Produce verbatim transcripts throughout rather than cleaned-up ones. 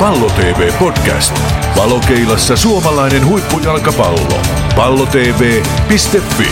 Pallo T V Podcast. Valokeilassa suomalainen huippujalkapallo. pallotv piste fi.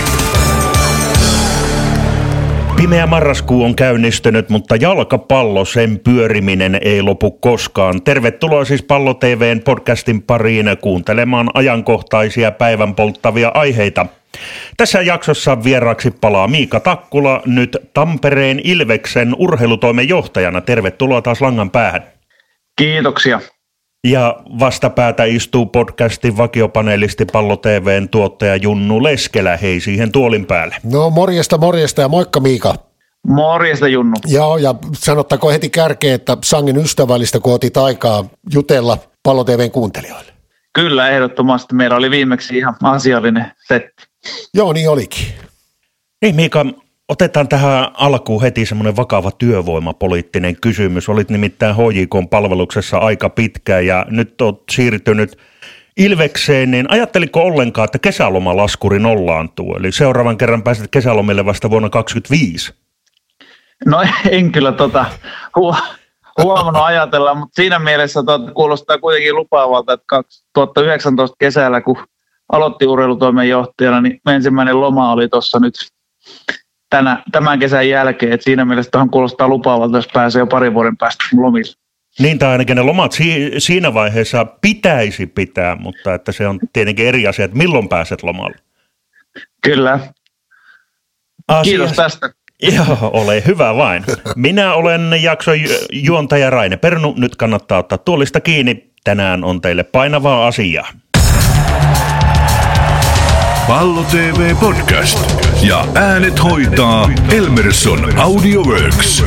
Pimeä marraskuu on käynnistynyt, mutta jalkapallo, sen pyöriminen ei lopu koskaan. Tervetuloa siis Pallo T V:n podcastin pariin kuuntelemaan ajankohtaisia päivän polttavia aiheita. Tässä jaksossa vieraaksi palaa Miika Takkula, nyt Tampereen Ilveksen urheilutoimen johtajana. Tervetuloa taas langan päähän. Kiitoksia. Ja vastapäätä istuu podcastin vakiopaneelisti Pallo T V:n tuottaja Junnu Leskelä. Hei siihen tuolin päälle. No morjesta, morjesta ja moikka Miika. Morjesta Junnu. Joo, ja sanottakoon heti kärkeen, että sangen ystävällistä, kun otit aikaa jutella Pallo T V:n kuuntelijoille. Kyllä, ehdottomasti. Meillä oli viimeksi ihan asiallinen setti. Joo, niin olikin. Niin Miika, otetaan tähän alkuun heti semmoinen vakava työvoimapoliittinen kysymys. Olit nimittäin H J K:n palveluksessa aika pitkään ja nyt olet siirtynyt Ilvekseen, niin ajatteliko ollenkaan, että kesälomalaskuri nollaantuu? Eli seuraavan kerran pääset kesälomille vasta vuonna kaksikymmentäviisi. No en kyllä tota hu- huomannut ajatella, mutta siinä mielessä tota, kuulostaa kuitenkin lupaavalta, että kaksituhattayhdeksäntoista kesällä, kun aloitti urheilutoimen johtajana, niin ensimmäinen loma oli tuossa nyt tänä, tämän kesän jälkeen, että siinä mielessä tuohon kuulostaa lupaavalta, jos pääsee jo parin vuoden päästä lomille. Niin, tai ainakin ne lomat si- siinä vaiheessa pitäisi pitää, mutta että se on tietenkin eri asia, että milloin pääset lomalle. Kyllä. Asias... Kiitos tästä. Joo, ole hyvä vain. Minä olen jakson ju- juontaja Raine Pernu, nyt kannattaa ottaa tuolista kiinni. Tänään on teille painavaa asiaa. Pallo T V Podcast. Ja äänet hoitaa Elmerson Audioworks.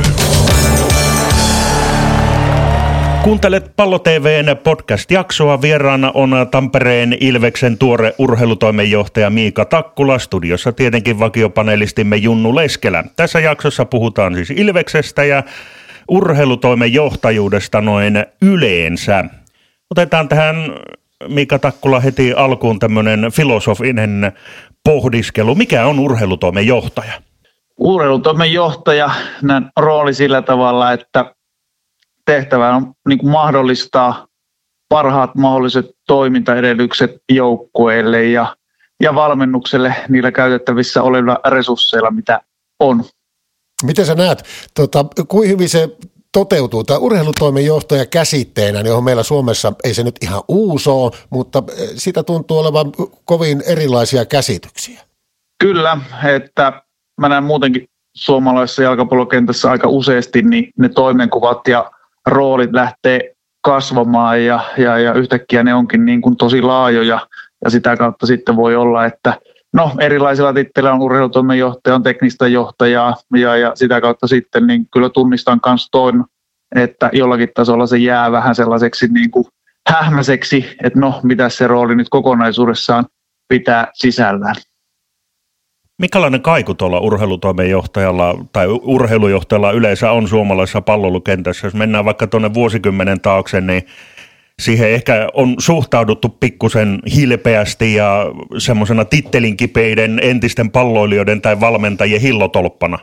Kuuntelet Pallo T V:n podcast-jaksoa. Vieraana on Tampereen Ilveksen tuore urheilutoimenjohtaja Miika Takkula. Studiossa tietenkin vakiopanelistimme Junnu Leskelä. Tässä jaksossa puhutaan siis Ilveksestä ja urheilutoimenjohtajuudesta noin yleensä. Otetaan tähän Miika Takkula heti alkuun tämmöinen filosofinen pohdiskelu. Mikä on urheilutoimenjohtaja? Urheilutoimenjohtaja näin rooli sillä tavalla, että tehtävä on niin kuin mahdollistaa parhaat mahdolliset toimintaedellytykset joukkueille ja, ja valmennukselle niillä käytettävissä olevilla resursseilla, mitä on. Miten sä näet, tota, kuinka hyvin se toteutuu tämä urheilutoimenjohtaja käsitteenä, johon meillä Suomessa ei se nyt ihan uusi ole, mutta sitä tuntuu olevan kovin erilaisia käsityksiä. Kyllä, että mä näen muutenkin suomalaisessa jalkapallokentässä aika useasti, niin ne toimenkuvat ja roolit lähtee kasvamaan ja, ja, ja yhtäkkiä ne onkin niin kuin tosi laajoja ja sitä kautta sitten voi olla, että no erilaisilla titteleillä on urheilutoimenjohtaja, on teknistä johtajaa ja, ja sitä kautta sitten niin kyllä tunnistan myös toin, että jollakin tasolla se jää vähän sellaiseksi niin kuin hähmäiseksi, että no mitä se rooli nyt kokonaisuudessaan pitää sisällään. Mikälainen kaiku tuolla urheilutoimenjohtajalla tai urheilujohtajalla yleensä on suomalaisessa palloilukentässä? Jos mennään vaikka tuonne vuosikymmenen taakse, niin siihen ehkä on suhtauduttu pikkusen hilpeästi ja semmoisena tittelinkipeiden entisten palloilijoiden tai valmentajien hillotolppana.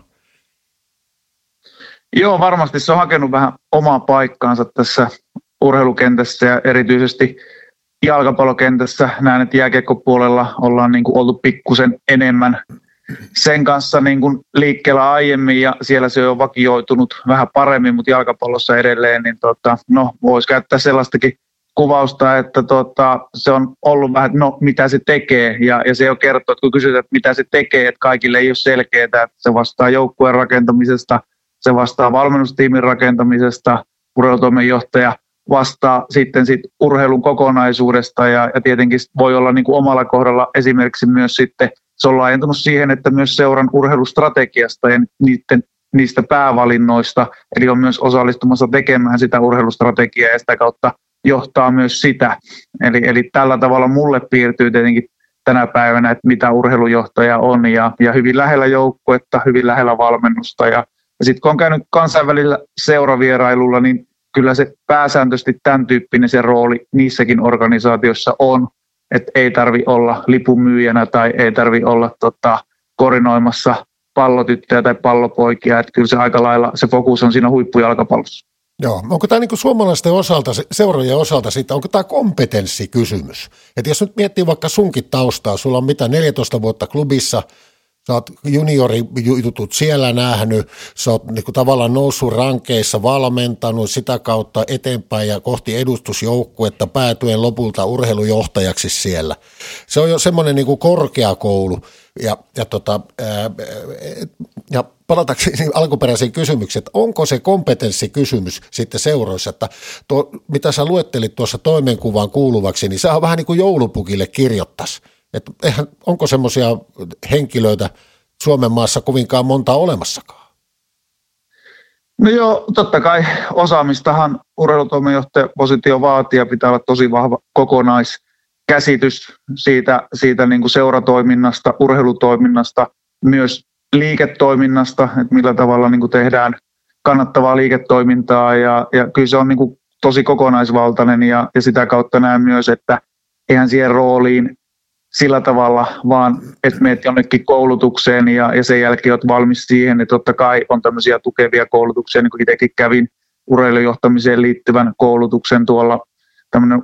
Joo, varmasti se on hakenut vähän omaa paikkaansa tässä urheilukentässä ja erityisesti jalkapallokentässä. Näen, että jääkiekkopuolella ollaan niin kuin oltu pikkusen enemmän sen kanssa niin kuin liikkeellä aiemmin ja siellä se on vakioitunut vähän paremmin, mutta jalkapallossa edelleen, niin tota, no, voisi käyttää sellaistakin kuvausta, että tota, se on ollut vähän, no mitä se tekee ja, ja se jo kertoo, että kun kysytään, että mitä se tekee, että kaikille ei ole selkeää, että se vastaa joukkueen rakentamisesta, se vastaa valmennustiimin rakentamisesta, urheilutoimenjohtaja vastaa sitten sit urheilun kokonaisuudesta ja, ja tietenkin voi olla niin kuin omalla kohdalla esimerkiksi myös sitten, se on laajentunut siihen, että myös seuran urheilustrategiasta ja niiden, niistä päävalinnoista, eli on myös osallistumassa tekemään sitä urheilustrategiaa ja sitä kautta johtaa myös sitä. Eli, eli tällä tavalla mulle piirtyy tietenkin tänä päivänä, että mitä urheilujohtaja on ja, ja hyvin lähellä joukkuetta, hyvin lähellä valmennusta ja, ja sitten kun on käynyt kansainvälisellä seuravierailulla, niin kyllä se pääsääntöisesti tämän tyyppinen se rooli niissäkin organisaatioissa on, että ei tarvi olla lipunmyyjänä tai ei tarvi olla tota, koordinoimassa pallotyttöjä tai pallopoikia, että kyllä se aika lailla se fokus on siinä huippujalkapallossa. Joo, onko tämä niin kuin suomalaisten osalta, seurojen osalta sitten, onko tämä kompetenssikysymys? Että jos nyt miettii vaikka sunkin taustaa, sulla on mitä neljätoista vuotta klubissa, sä oot juniorijutut siellä nähnyt, sä oot niin kuin tavallaan noussut rankeissa, valmentanut sitä kautta eteenpäin ja kohti edustusjoukkuetta päätyen lopulta urheilujohtajaksi siellä. Se on jo semmoinen niin kuin korkeakoulu ja, ja, tota, ää, ja palatakseni alkuperäisiin kysymyksiin, että onko se kompetenssikysymys sitten seuroissa, että tuo, mitä sä luettelit tuossa toimenkuvaan kuuluvaksi, niin se on vähän niin kuin joulupukille kirjoittaisi. Että eihän, onko semmoisia henkilöitä Suomen maassa kovinkaan monta olemassakaan? No joo, totta kai osaamistahan urheilutoimenjohtajan positio vaatii ja pitää olla tosi vahva kokonaiskäsitys siitä, siitä niin kuin seuratoiminnasta, urheilutoiminnasta, myös liiketoiminnasta, että millä tavalla niin kuin tehdään kannattavaa liiketoimintaa ja, ja kyllä se on niin kuin tosi kokonaisvaltainen ja, ja sitä kautta näen myös, että eihän siihen rooliin sillä tavalla, vaan että menet jonnekin koulutukseen ja, ja sen jälkeen olet valmis siihen, että totta kai on tämmöisiä tukevia koulutuksia, niin kuin itsekin kävin urheilujohtamiseen liittyvän koulutuksen tuolla tämmöinen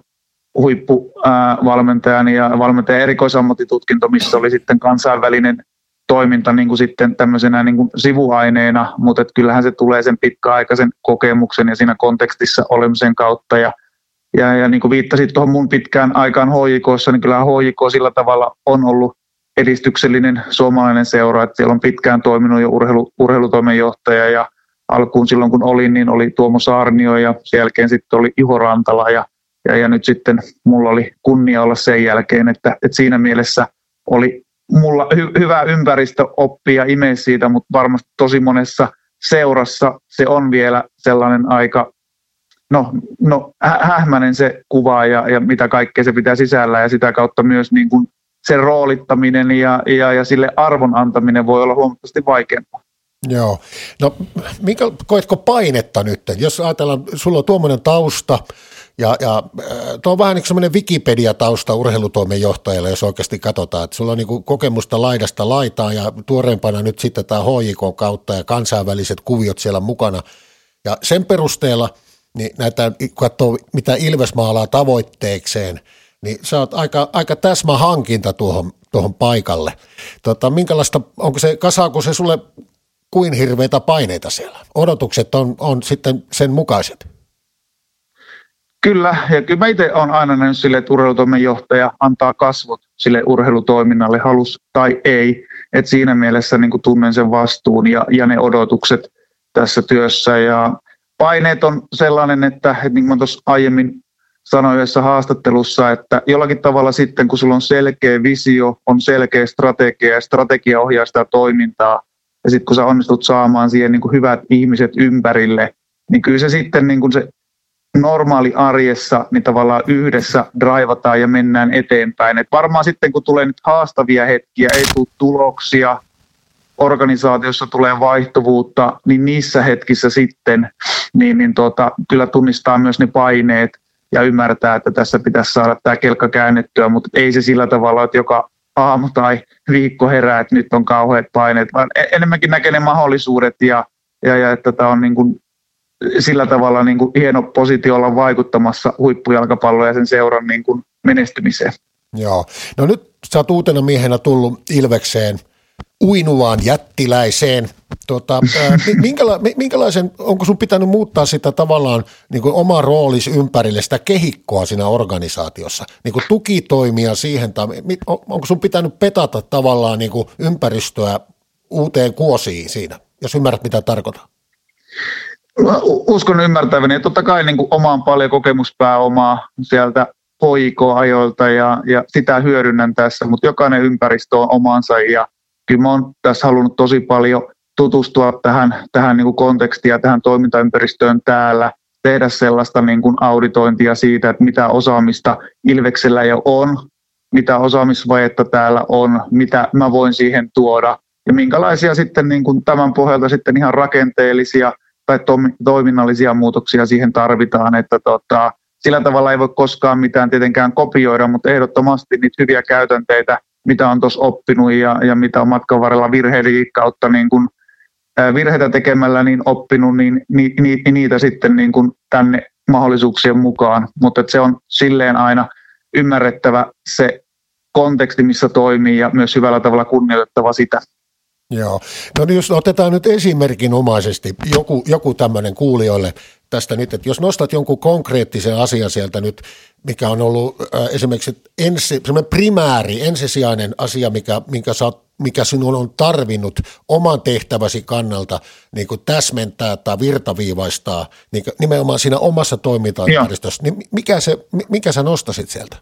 huippuvalmentajan ja valmentajan erikoisammattitutkinto, missä oli sitten kansainvälinen toiminta niin kuin sitten tämmöisenä niin kuin sivuaineena, mutta että kyllähän se tulee sen pitkäaikaisen kokemuksen ja siinä kontekstissa olemisen kautta ja Ja, ja niin kuin viittasit tuohon mun pitkään aikaan H J K:ssa, niin kyllähän H J K sillä tavalla on ollut edistyksellinen suomalainen seura, että siellä on pitkään toiminut jo urheilu, urheilutoimenjohtaja ja alkuun silloin kun olin, niin oli Tuomo Saarnio ja sen jälkeen sitten oli Juho Rantala ja, ja, ja nyt sitten mulla oli kunnia olla sen jälkeen, että, että siinä mielessä oli mulla hy, hyvä ympäristö oppia imeä siitä, mutta varmasti tosi monessa seurassa se on vielä sellainen aika No, no hähmäinen se kuva ja, ja mitä kaikkea se pitää sisällä ja sitä kautta myös niin kuin sen roolittaminen ja, ja, ja sille arvon antaminen voi olla huomattavasti vaikeampaa. Joo. No minkä, koetko painetta nyt? Jos ajatellaan, sulla on tuommoinen tausta ja, ja tuo on vähän niin kuin semmoinen Wikipedia-tausta urheilutoimenjohtajalle, jos oikeasti katsotaan, että sulla on niin kuin kokemusta laidasta laitaa ja tuoreempana nyt sitten tämä H J K kautta ja kansainväliset kuviot siellä mukana ja sen perusteella niin näitä, kun katsoo, mitä Ilves maalaa tavoitteekseen, niin sä oot aika, aika täsmähankinta tuohon, tuohon paikalle. Tota, minkälaista, onko se, kasaako se sulle kuin hirveitä paineita siellä? Odotukset on, on sitten sen mukaiset. Kyllä, ja kyllä mä itse olen aina nähnyt sille, että urheilutoimenjohtaja antaa kasvot sille urheilutoiminnalle, halus tai ei. Et siinä mielessä niin kuin tunnen sen vastuun ja, ja ne odotukset tässä työssä ja paineet on sellainen, että, että niin kuin mä tuossa aiemmin sanoin yhdessä haastattelussa, että jollakin tavalla sitten, kun sulla on selkeä visio, on selkeä strategia ja strategia ohjaa sitä toimintaa, ja sitten kun sä onnistut saamaan siihen niin kuin hyvät ihmiset ympärille, niin kyllä se sitten niin kuin se normaali arjessa, niin tavallaan yhdessä draivataan ja mennään eteenpäin. Et varmaan sitten, kun tulee nyt haastavia hetkiä, ei tule tuloksia, organisaatiossa tulee vaihtuvuutta, niin niissä hetkissä sitten niin, niin tuota, kyllä tunnistaa myös ne paineet ja ymmärtää, että tässä pitäisi saada tämä kelkka käännettyä, mutta ei se sillä tavalla, että joka aamu tai viikko herää, että nyt on kauheat paineet, vaan enemmänkin näkee ne mahdollisuudet ja, ja, ja että tämä on niin kuin sillä tavalla niin kuin hieno positio olla vaikuttamassa huippujalkapalloa ja sen seuran niin kuin menestymiseen. Joo, no nyt sä oot uutena miehenä tullut Ilvekseen, uinuvaan jättiläiseen. Tota, ää, minkäla, minkälaisen, onko sun pitänyt muuttaa sitä tavallaan niin kuin omaa roolis ympärille, sitä kehikkoa siinä organisaatiossa, niin kuin tukitoimia siihen, tai onko sun pitänyt petata tavallaan niin kuin ympäristöä uuteen kuosiin siinä, jos ymmärrät mitä tarkoitan? Uskon ymmärtäväni, että totta kai niin kuin omaan paljon kokemuspääomaa sieltä H J K-ajoilta ja, ja sitä hyödynnän tässä, mutta jokainen ympäristö on omansa ja kyllä mä oon tässä halunnut tosi paljon tutustua tähän, tähän niin kuin kontekstiin ja tähän toimintaympäristöön täällä, tehdä sellaista niin kuin auditointia siitä, että mitä osaamista Ilveksellä jo on, mitä osaamisvajetta täällä on, mitä mä voin siihen tuoda ja minkälaisia sitten niin kuin tämän pohjalta sitten ihan rakenteellisia tai toiminnallisia muutoksia siihen tarvitaan, että tota, sillä tavalla ei voi koskaan mitään tietenkään kopioida, mutta ehdottomasti niitä hyviä käytänteitä, mitä on tuossa oppinut ja, ja mitä on matkan varrella virheiden kautta niin kuin virheitä tekemällä niin oppinut, niin ni, ni, niitä sitten niin kuin tänne mahdollisuuksien mukaan. Mutta se on silleen aina ymmärrettävä se konteksti, missä toimii ja myös hyvällä tavalla kunnioitettava sitä. Joo. No niin, jos otetaan nyt esimerkinomaisesti joku, joku tämmöinen kuulijoille tästä nyt, että jos nostat jonkun konkreettisen asian sieltä nyt, mikä on ollut äh, esimerkiksi ensi, semmoinen primääri, ensisijainen asia, mikä, minkä, sä, mikä sinun on tarvinnut oman tehtäväsi kannalta niin kuin täsmentää tai virtaviivaistaa niin kuin nimenomaan siinä omassa toimintaympäristössä, niin mikä, se, mikä sä nostasit sieltä?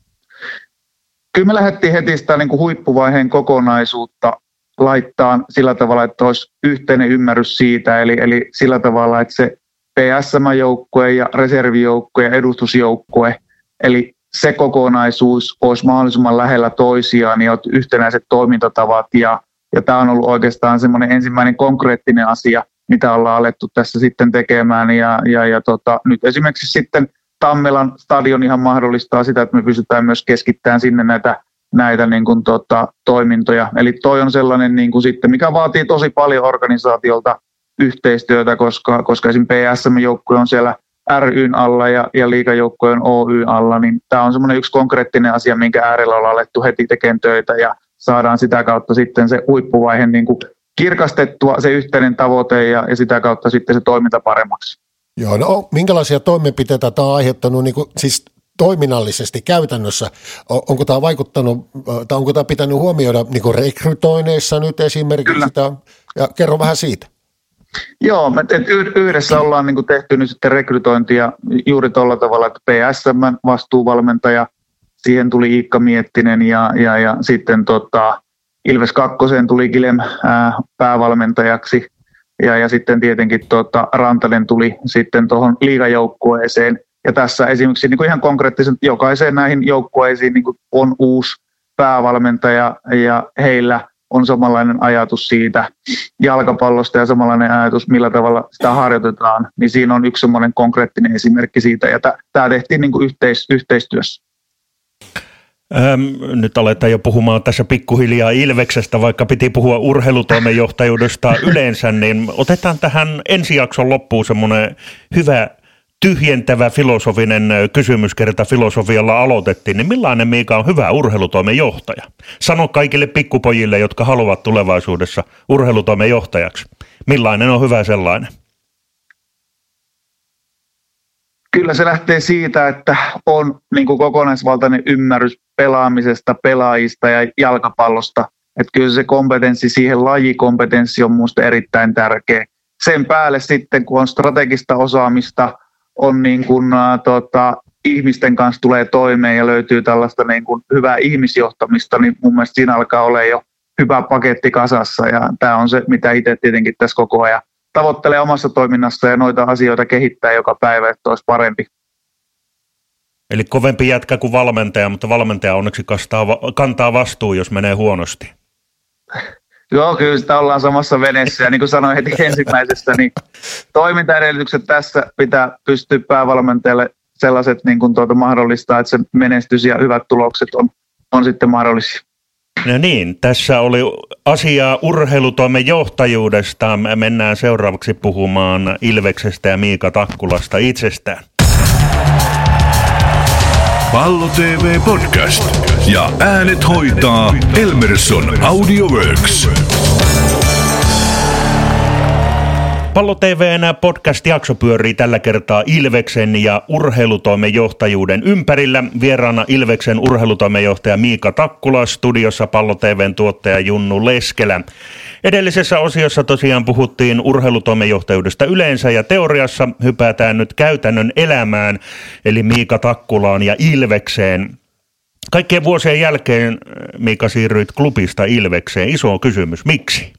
Kyllä me lähdettiin heti sitä niin kuin huippuvaiheen kokonaisuutta laittaa sillä tavalla, että olisi yhteinen ymmärrys siitä, eli, eli sillä tavalla, että se P S M-joukkue ja reservijoukkue ja edustusjoukkue, eli se kokonaisuus olisi mahdollisimman lähellä toisiaan ja yhtenäiset toimintatavat, ja, ja tämä on ollut oikeastaan semmoinen ensimmäinen konkreettinen asia, mitä ollaan alettu tässä sitten tekemään, ja, ja, ja tota, nyt esimerkiksi sitten Tammelan stadion ihan mahdollistaa sitä, että me pystytään myös keskittämään sinne näitä näitä niin kuin, tota, toimintoja. Eli toi on sellainen, niin kuin sitten, mikä vaatii tosi paljon organisaatiolta yhteistyötä, koska, koska esimerkiksi P S M-joukkue on siellä ry:n alla ja, ja liigajoukkue on Oy alla, niin tämä on semmoinen yksi konkreettinen asia, minkä äärellä ollaan alettu heti tekemään töitä ja saadaan sitä kautta sitten se huippuvaihe niin kuin kirkastettua, se yhteinen tavoite ja, ja sitä kautta sitten se toiminta paremmaksi. Joo, no minkälaisia toimenpiteitä tämä on aiheuttanut, niin kuin, siis toiminnallisesti käytännössä, onko tämä vaikuttanut, tai onko tämä pitänyt huomioida niin kuin rekrytoineissa nyt esimerkiksi, sitä, ja kerro vähän siitä. Joo, me yhdessä ollaan niin kuin tehty nyt sitten rekrytointia juuri tuolla tavalla, että P S M vastuuvalmentaja, siihen tuli Iikka Miettinen ja, ja, ja sitten tota, Ilves kakkoseen tuli Kilem ää, päävalmentajaksi ja, ja sitten tietenkin tota, Rantanen tuli sitten tuohon liigajoukkueeseen. Ja tässä esimerkiksi niin kuin ihan konkreettisesti jokaiseen näihin joukkueisiin niin kuin on uusi päävalmentaja ja heillä on samanlainen ajatus siitä jalkapallosta ja samanlainen ajatus, millä tavalla sitä harjoitetaan. Niin siinä on yksi semmoinen konkreettinen esimerkki siitä ja tämä tehtiin niin kuin yhteis- yhteistyössä. Ähm, nyt aletaan jo puhumaan tässä pikkuhiljaa Ilveksestä, vaikka piti puhua urheilutoimenjohtajuudesta yleensä, niin otetaan tähän ensi jakson loppuun semmoinen hyvä tyhjentävä filosofinen kysymyskerta filosofialla aloitettiin, niin millainen, Miika, on hyvä urheilutoimenjohtaja? Sano kaikille pikkupojille, jotka haluavat tulevaisuudessa urheilutoimenjohtajaksi. Millainen on hyvä sellainen? Kyllä se lähtee siitä, että on niin kuin kokonaisvaltainen ymmärrys pelaamisesta, pelaajista ja jalkapallosta. Että kyllä se kompetenssi siihen, lajikompetenssi on minusta erittäin tärkeä. Sen päälle sitten, kun on strategista osaamista, on niin kuin, äh, tota, ihmisten kanssa tulee toimeen ja löytyy tällaista niin kuin hyvää ihmisjohtamista, niin mun mielestä siinä alkaa olla jo hyvä paketti kasassa. Ja tämä on se, mitä itse tietenkin tässä koko ajan tavoittelee omassa toiminnassa ja noita asioita kehittää joka päivä, että olisi parempi. Eli kovempi jätkä kuin valmentaja, mutta valmentaja onneksi kantaa, kantaa vastuu, jos menee huonosti. Joo, kyllä sitä ollaan samassa veneessä ja niin kuin sanoin heti ensimmäisessä, niin toimintaedellytykset tässä pitää pystyä päävalmentajalle sellaiset niin kuin tuota mahdollistaa, että se menestys ja hyvät tulokset on, on sitten mahdollisia. No niin, tässä oli asiaa urheilutoimen johtajuudesta. Mennään seuraavaksi puhumaan Ilveksestä ja Miika Takkulasta itsestään. Pallo T V Podcast ja äänet hoitaa Elmerson Audioworks. Pallo T V:n podcast-jakso pyörii tällä kertaa Ilveksen ja urheilutoimen johtajuuden ympärillä. Vieraana Ilveksen urheilutoimenjohtaja Miika Takkula, studiossa Pallo T V:n tuottaja Junnu Leskelä. Edellisessä osiossa tosiaan puhuttiin urheilutoimenjohtajuudesta yleensä ja teoriassa hypätään nyt käytännön elämään, eli Miika Takkulaan ja Ilvekseen. Kaikkien vuosien jälkeen, Miika, siirryit klubista Ilvekseen. Iso kysymys, miksi?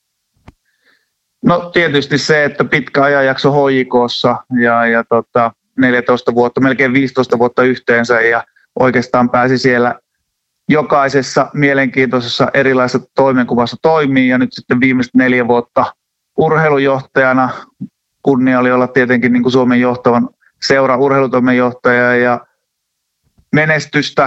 No tietysti se, että pitkä ajanjakso H J K:ssa ja, ja tota, neljätoista vuotta, melkein viisitoista vuotta yhteensä ja oikeastaan pääsi siellä jokaisessa mielenkiintoisessa erilaisessa toimenkuvassa toimii ja nyt sitten viimeiset neljä vuotta urheilujohtajana. Kunnia oli olla tietenkin niin kuin Suomen johtavan seura urheilutoimenjohtaja ja menestystä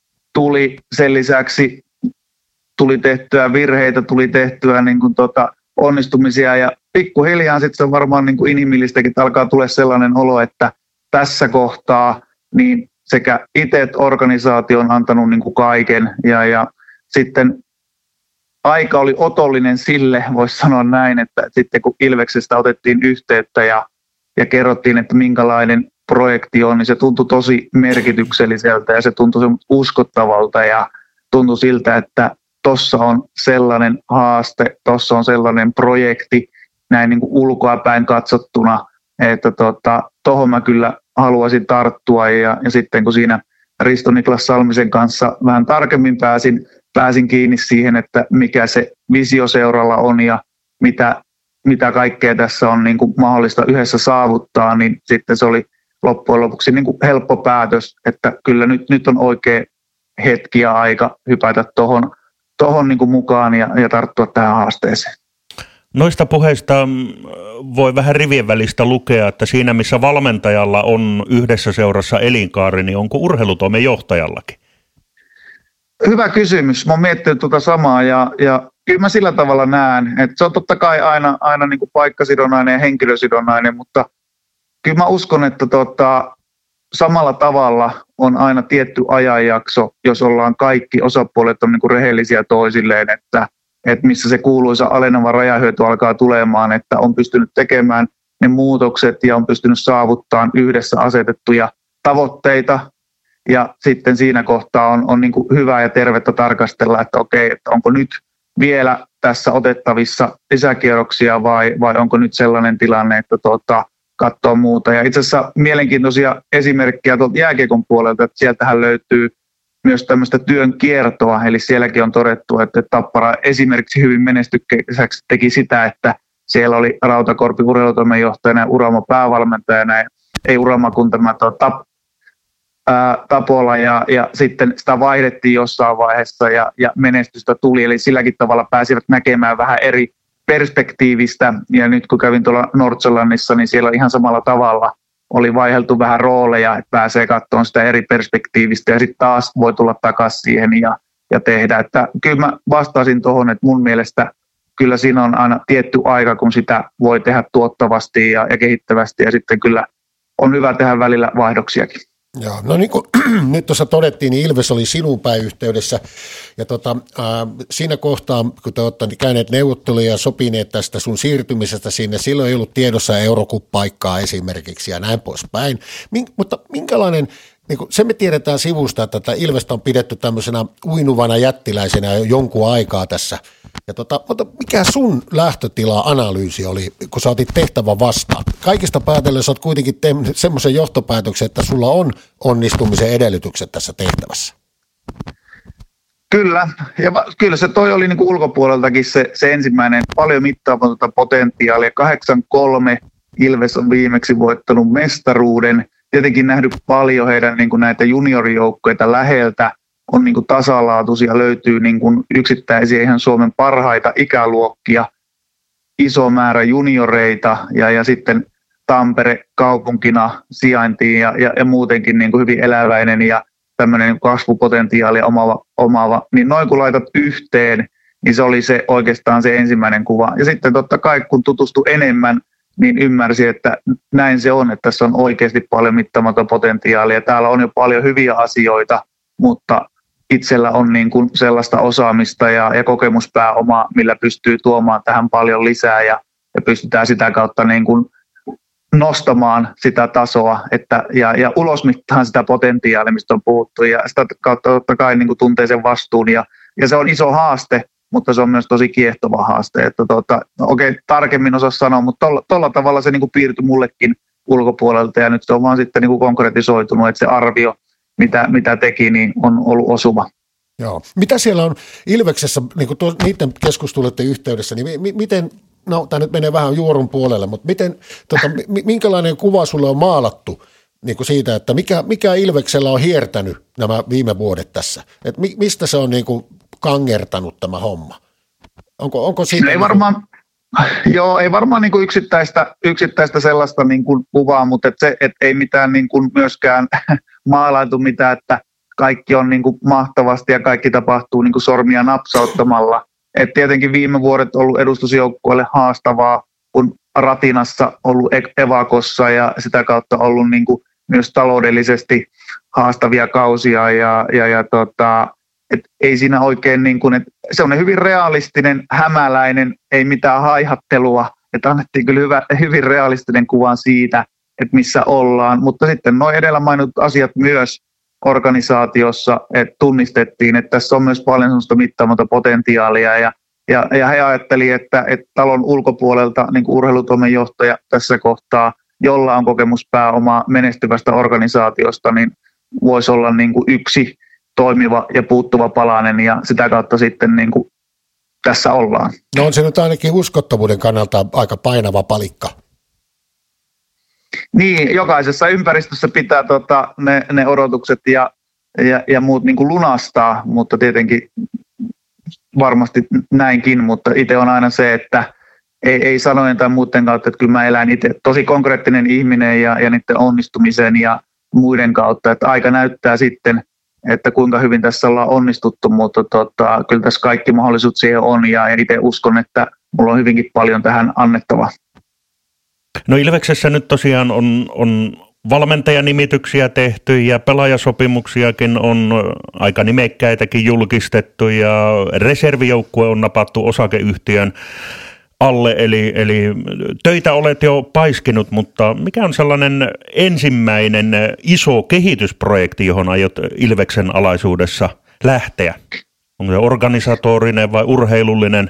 tuli sen lisäksi, tuli tehtyä virheitä, tuli tehtyä niin kuin tota, onnistumisia ja pikkuhiljaa sitten se on varmaan niin kuin inhimillistäkin, että alkaa tulla sellainen olo, että tässä kohtaa niin sekä itse että organisaatio on antanut niin kuin kaiken ja, ja sitten aika oli otollinen sille, voisi sanoa näin, että sitten kun Ilveksestä otettiin yhteyttä ja, ja kerrottiin, että minkälainen projekti on, niin se tuntui tosi merkitykselliseltä ja se tuntui uskottavalta ja tuntui siltä, että tuossa on sellainen haaste, tuossa on sellainen projekti näin niin kuin ulkoapäin katsottuna, että tuohon tota, mä kyllä haluaisin tarttua ja, ja sitten kun siinä Risto-Niklas Salmisen kanssa vähän tarkemmin pääsin, pääsin kiinni siihen, että mikä se visio seuralla on ja mitä, mitä kaikkea tässä on niin kuin mahdollista yhdessä saavuttaa, niin sitten se oli loppujen lopuksi niin kuin helppo päätös, että kyllä nyt, nyt on oikea hetki ja aika hypätä tuohon tohon niin kuin mukaan ja, ja tarttua tähän haasteeseen. Noista puheista voi vähän rivien välistä lukea, että siinä missä valmentajalla on yhdessä seurassa elinkaari, niin onko urheilutoimen johtajallakin? Hyvä kysymys. Mä oon miettinyt tuota samaa ja, ja kyllä mä sillä tavalla näen, että se on totta kai aina, aina niin kuin paikkasidonnainen ja henkilösidonnainen, mutta kyllä mä uskon, että tota, samalla tavalla on aina tietty ajanjakso, jos ollaan kaikki osapuolet on niin kuin rehellisiä toisilleen, että, että missä se kuuluisa aleneva rajahyöty alkaa tulemaan, että on pystynyt tekemään ne muutokset ja on pystynyt saavuttamaan yhdessä asetettuja tavoitteita. Ja sitten siinä kohtaa on, on niin kuin hyvä ja tervettä tarkastella, että okei, että onko nyt vielä tässä otettavissa lisäkierroksia vai, vai onko nyt sellainen tilanne, että tuota, katsoo muuta. Ja itse asiassa mielenkiintoisia esimerkkejä tuolta jääkiekon puolelta, että sieltähän löytyy myös tämmöistä työn kiertoa, eli sielläkin on todettu, että Tappara esimerkiksi hyvin menestykseksi teki sitä, että siellä oli Rautakorpi urheilutoimenjohtajana ja Uramo päävalmentajana, ja ei Uramo kun tämä tuota, ää, Tapola, ja, ja sitten sitä vaihdettiin jossain vaiheessa, ja, ja menestystä tuli, eli silläkin tavalla pääsivät näkemään vähän eri perspektiivistä, ja nyt kun kävin tuolla Nordsjællandissa, niin siellä ihan samalla tavalla oli vaihdeltu vähän rooleja, että pääsee katsomaan sitä eri perspektiivistä, ja sitten taas voi tulla takaisin siihen ja, ja tehdä. Että kyllä mä vastasin tuohon, että mun mielestä kyllä siinä on aina tietty aika, kun sitä voi tehdä tuottavasti ja, ja kehittävästi, ja sitten kyllä on hyvä tehdä välillä vaihdoksiakin. Joo, no niin kuin nyt tuossa todettiin, niin Ilves oli sinun päin-yhteydessä, ja tota, äh, siinä kohtaa, kun te olette käyneet neuvotteluja ja sopineet tästä sun siirtymisestä sinne, silloin ei ollut tiedossa Eurocup-paikkaa esimerkiksi ja näin poispäin, Mink, mutta minkälainen, niin kuin se me tiedetään sivusta, että tätä Ilvestä on pidetty tämmöisenä uinuvana jättiläisenä jo jonkun aikaa tässä, ja tota, mutta mikä sun lähtötila-analyysi oli, kun sä otit tehtävän vastaan? Kaikista päätellen sä oot kuitenkin tehnyt semmoisen johtopäätöksen, että sulla on onnistumisen edellytykset tässä tehtävässä. Kyllä, ja va- kyllä se toi oli niinku ulkopuoleltakin se, se ensimmäinen paljon mittaamatonta potentiaalia. kahdeksan kolme Ilves on viimeksi voittanut mestaruuden. Tietenkin nähnyt paljon heidän niinku näitä juniorijoukkoita läheltä. On niinku tasalaatuisia, löytyy niinku yksittäisiä ihan Suomen parhaita ikäluokkia, iso määrä junioreita ja, ja sitten Tampere kaupunkina sijaintiin ja, ja, ja muutenkin niinku hyvin eläväinen ja tämmöinen kasvupotentiaalia omaava, omaava, niin noin kun laitat yhteen, niin se oli se oikeastaan se ensimmäinen kuva. Ja sitten totta kai kun tutustui enemmän, niin ymmärsi, että näin se on, että tässä on oikeasti paljon mittaamaton potentiaalia. Täällä on jo paljon hyviä asioita, mutta itsellä on niin kuin sellaista osaamista ja, ja kokemuspääomaa, millä pystyy tuomaan tähän paljon lisää ja, ja pystytään sitä kautta niin kuin nostamaan sitä tasoa että, ja, ja ulosmittaan sitä potentiaalia, mistä on puhuttu ja sitä kautta totta kai niin kuin tuntee sen vastuun ja, ja se on iso haaste, mutta se on myös tosi kiehtova haaste, että tuota, no okei, tarkemmin osaa sanoa, mutta tuolla tavalla se niin kuin piirtyi mullekin ulkopuolelta ja nyt se on vaan sitten niin kuin konkretisoitunut, että se arvio, mitä, mitä teki, niin on ollut osuva. Joo. Mitä siellä on Ilveksessä, niin kuin tuo, niiden keskusteluiden yhteydessä, niin mi, miten, no tämä nyt menee vähän juorun puolelle, mutta miten, tota, minkälainen kuva sulle on maalattu niin kuin siitä, että mikä, mikä Ilveksellä on hiertänyt nämä viime vuodet tässä? Et mi, mistä se on niin kuin kangertanut tämä homma? Onko, onko siitä... Ei varmaan, joo, ei varmaan niin kuin yksittäistä, yksittäistä sellaista niin kuin kuvaa, mutta et se, et ei mitään niin kuin myöskään maalaitu mitään, että kaikki on niin kuin mahtavasti ja kaikki tapahtuu niin kuin sormia napsauttamalla. Et tietenkin viime vuodet on ollut edustusjoukkueelle haastavaa, kun Ratinassa ollut evakossa ja sitä kautta ollut niin kuin myös taloudellisesti haastavia kausia ja, ja, ja tota, et ei siinä oikein niin kuin, se on hyvin realistinen, hämäläinen, ei mitään haihattelua, että annettiin kyllä hyvä, hyvin realistinen kuva siitä, että missä ollaan, mutta sitten nuo edellä mainitut asiat myös organisaatiossa, että tunnistettiin, että tässä on myös paljon sellaista mittaamatonta potentiaalia ja, ja, ja he ajattelivat, että, että talon ulkopuolelta niin kuin urheilutoimenjohtaja tässä kohtaa, jolla on kokemus pääomaa menestyvästä organisaatiosta, niin voisi olla niin kuin yksi toimiva ja puuttuva palanen ja sitä kautta sitten niin kuin tässä ollaan. No on se nyt ainakin uskottavuuden kannalta aika painava palikka. Niin, jokaisessa ympäristössä pitää tota, ne, ne odotukset ja, ja, ja muut niin kuin lunastaa, mutta tietenkin varmasti näinkin, mutta itse on aina se, että ei, ei sanojen tai muuten kautta, että kyllä mä elän itse tosi konkreettinen ihminen ja, ja niiden onnistumisen ja muiden kautta, että aika näyttää sitten, että kuinka hyvin tässä ollaan onnistuttu, mutta tota, kyllä tässä kaikki mahdollisuudet siihen on ja itse uskon, että mulla on hyvinkin paljon tähän annettavaa. No Ilveksessä nyt tosiaan on, on valmentajanimityksiä tehty ja pelaajasopimuksiakin on aika nimekkäitäkin julkistettu ja reservijoukkue on napattu osakeyhtiön alle, eli, eli töitä olet jo paiskinut, mutta mikä on sellainen ensimmäinen iso kehitysprojekti, johon aiot Ilveksen alaisuudessa lähteä? Onko se organisatorinen vai urheilullinen?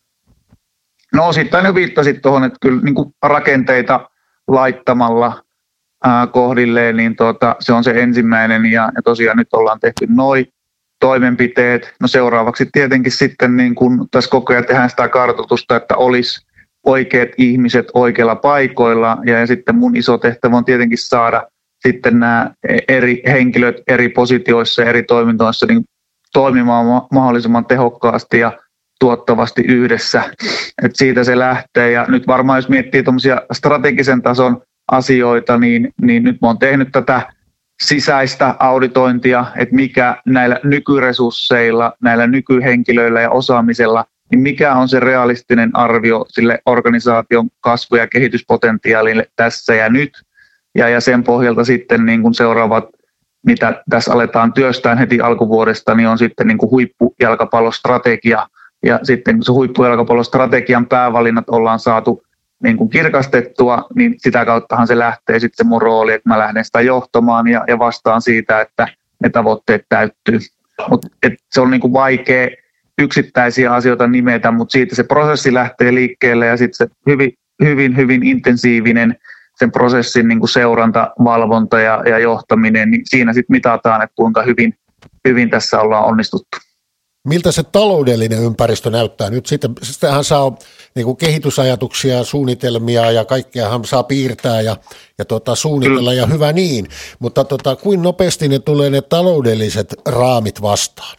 No osittain jo viittasit tuohon, että kyllä niin kuin rakenteita laittamalla ää, kohdilleen, niin tuota, se on se ensimmäinen ja, ja tosiaan nyt ollaan tehty noi toimenpiteet. No seuraavaksi tietenkin sitten niin kun tässä koko ajan tehdään sitä kartoitusta, että olisi oikeat ihmiset oikeilla paikoilla ja, ja sitten mun iso tehtävä on tietenkin saada sitten nämä eri henkilöt eri positioissa ja eri toimintoissa niin toimimaan mahdollisimman tehokkaasti ja tuottavasti yhdessä. Et siitä se lähtee ja nyt varmaan jos miettii tuommoisia strategisen tason asioita, niin, niin nyt mä oon tehnyt tätä sisäistä auditointia, että mikä näillä nykyresursseilla, näillä nykyhenkilöillä ja osaamisella, niin mikä on se realistinen arvio sille organisaation kasvu- ja kehityspotentiaalille tässä ja nyt. Ja, ja sen pohjalta sitten niin kun seuraavat, mitä tässä aletaan työstään heti alkuvuodesta, niin on sitten niin kun huippujalkapallostrategia. Ja sitten kun se huippujalkapallostrategian päävalinnat ollaan saatu niin kuin kirkastettua, niin sitä kauttahan se lähtee sitten se mun rooli, että mä lähden sitä johtamaan ja, ja vastaan siitä, että ne tavoitteet täyttyy. Mut, et se on niin kuin vaikea yksittäisiä asioita nimetä, mutta siitä se prosessi lähtee liikkeelle ja sitten se hyvin, hyvin, hyvin intensiivinen sen prosessin niin kuin seuranta, valvonta ja, ja johtaminen, niin siinä sitten mitataan, että kuinka hyvin, hyvin tässä ollaan onnistuttu. Miltä se taloudellinen ympäristö näyttää? Nyt sitten, sitähän saa niin kuin kehitysajatuksia, suunnitelmia ja kaikkeahan saa piirtää ja, ja tota, suunnitella ja hyvä niin, mutta tota, kuin nopeasti ne tulee ne taloudelliset raamit vastaan?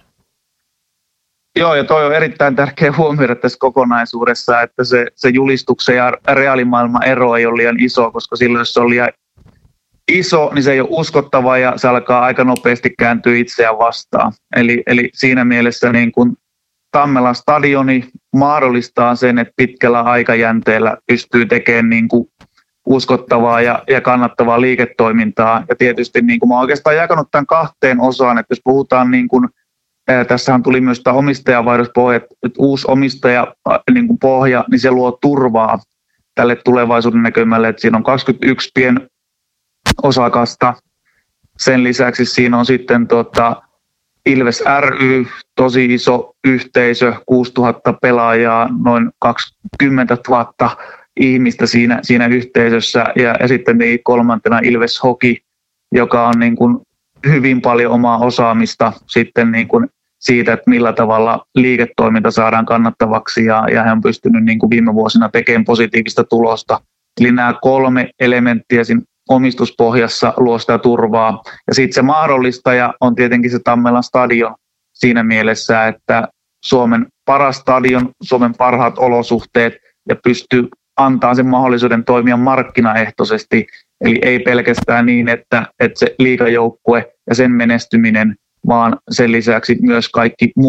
Joo, ja toi on erittäin tärkeä huomioida tässä kokonaisuudessa, että se, se julistuksen ja reaalimaailman ero ei ole liian iso, koska silloin jos se on liian iso, niin se ei ole uskottava ja se alkaa aika nopeasti kääntyä itseään vastaan. Eli, eli siinä mielessä niin kun Tammelan stadioni mahdollistaa sen, että pitkällä aikajänteellä pystyy tekemään niin kuin uskottavaa ja, ja kannattavaa liiketoimintaa. Ja tietysti niin kuin mä oon oikeastaan jakanut tämän kahteen osaan, että jos puhutaan, niin kuin, ää, tässähän tuli myös tämä omistajavaihdospohja, että, että uusi omistaja niin kuin pohja, niin se luo turvaa tälle tulevaisuuden näkymälle, että siinä on kaksikymmentäyksi pien osakasta. Sen lisäksi siinä on sitten tota, Ilves ry, tosi iso yhteisö, kuusituhatta pelaajaa, noin kaksikymmentätuhatta ihmistä siinä, siinä yhteisössä ja, ja sitten niin kolmantena Ilves Hockey, joka on niin kuin hyvin paljon omaa osaamista sitten niin kuin siitä, että millä tavalla liiketoiminta saadaan kannattavaksi ja, ja he on pystynyt niin kuin viime vuosina tekemään positiivista tulosta. Eli nämä kolme elementtiä siinä omistuspohjassa luo sitä turvaa. Ja sitten se mahdollistaja on tietenkin se Tammelan stadion siinä mielessä, että Suomen paras stadion, Suomen parhaat olosuhteet ja pystyy antaa sen mahdollisuuden toimia markkinaehtoisesti. Eli ei pelkästään niin, että, että se liigajoukkue ja sen menestyminen, vaan sen lisäksi myös kaikki muut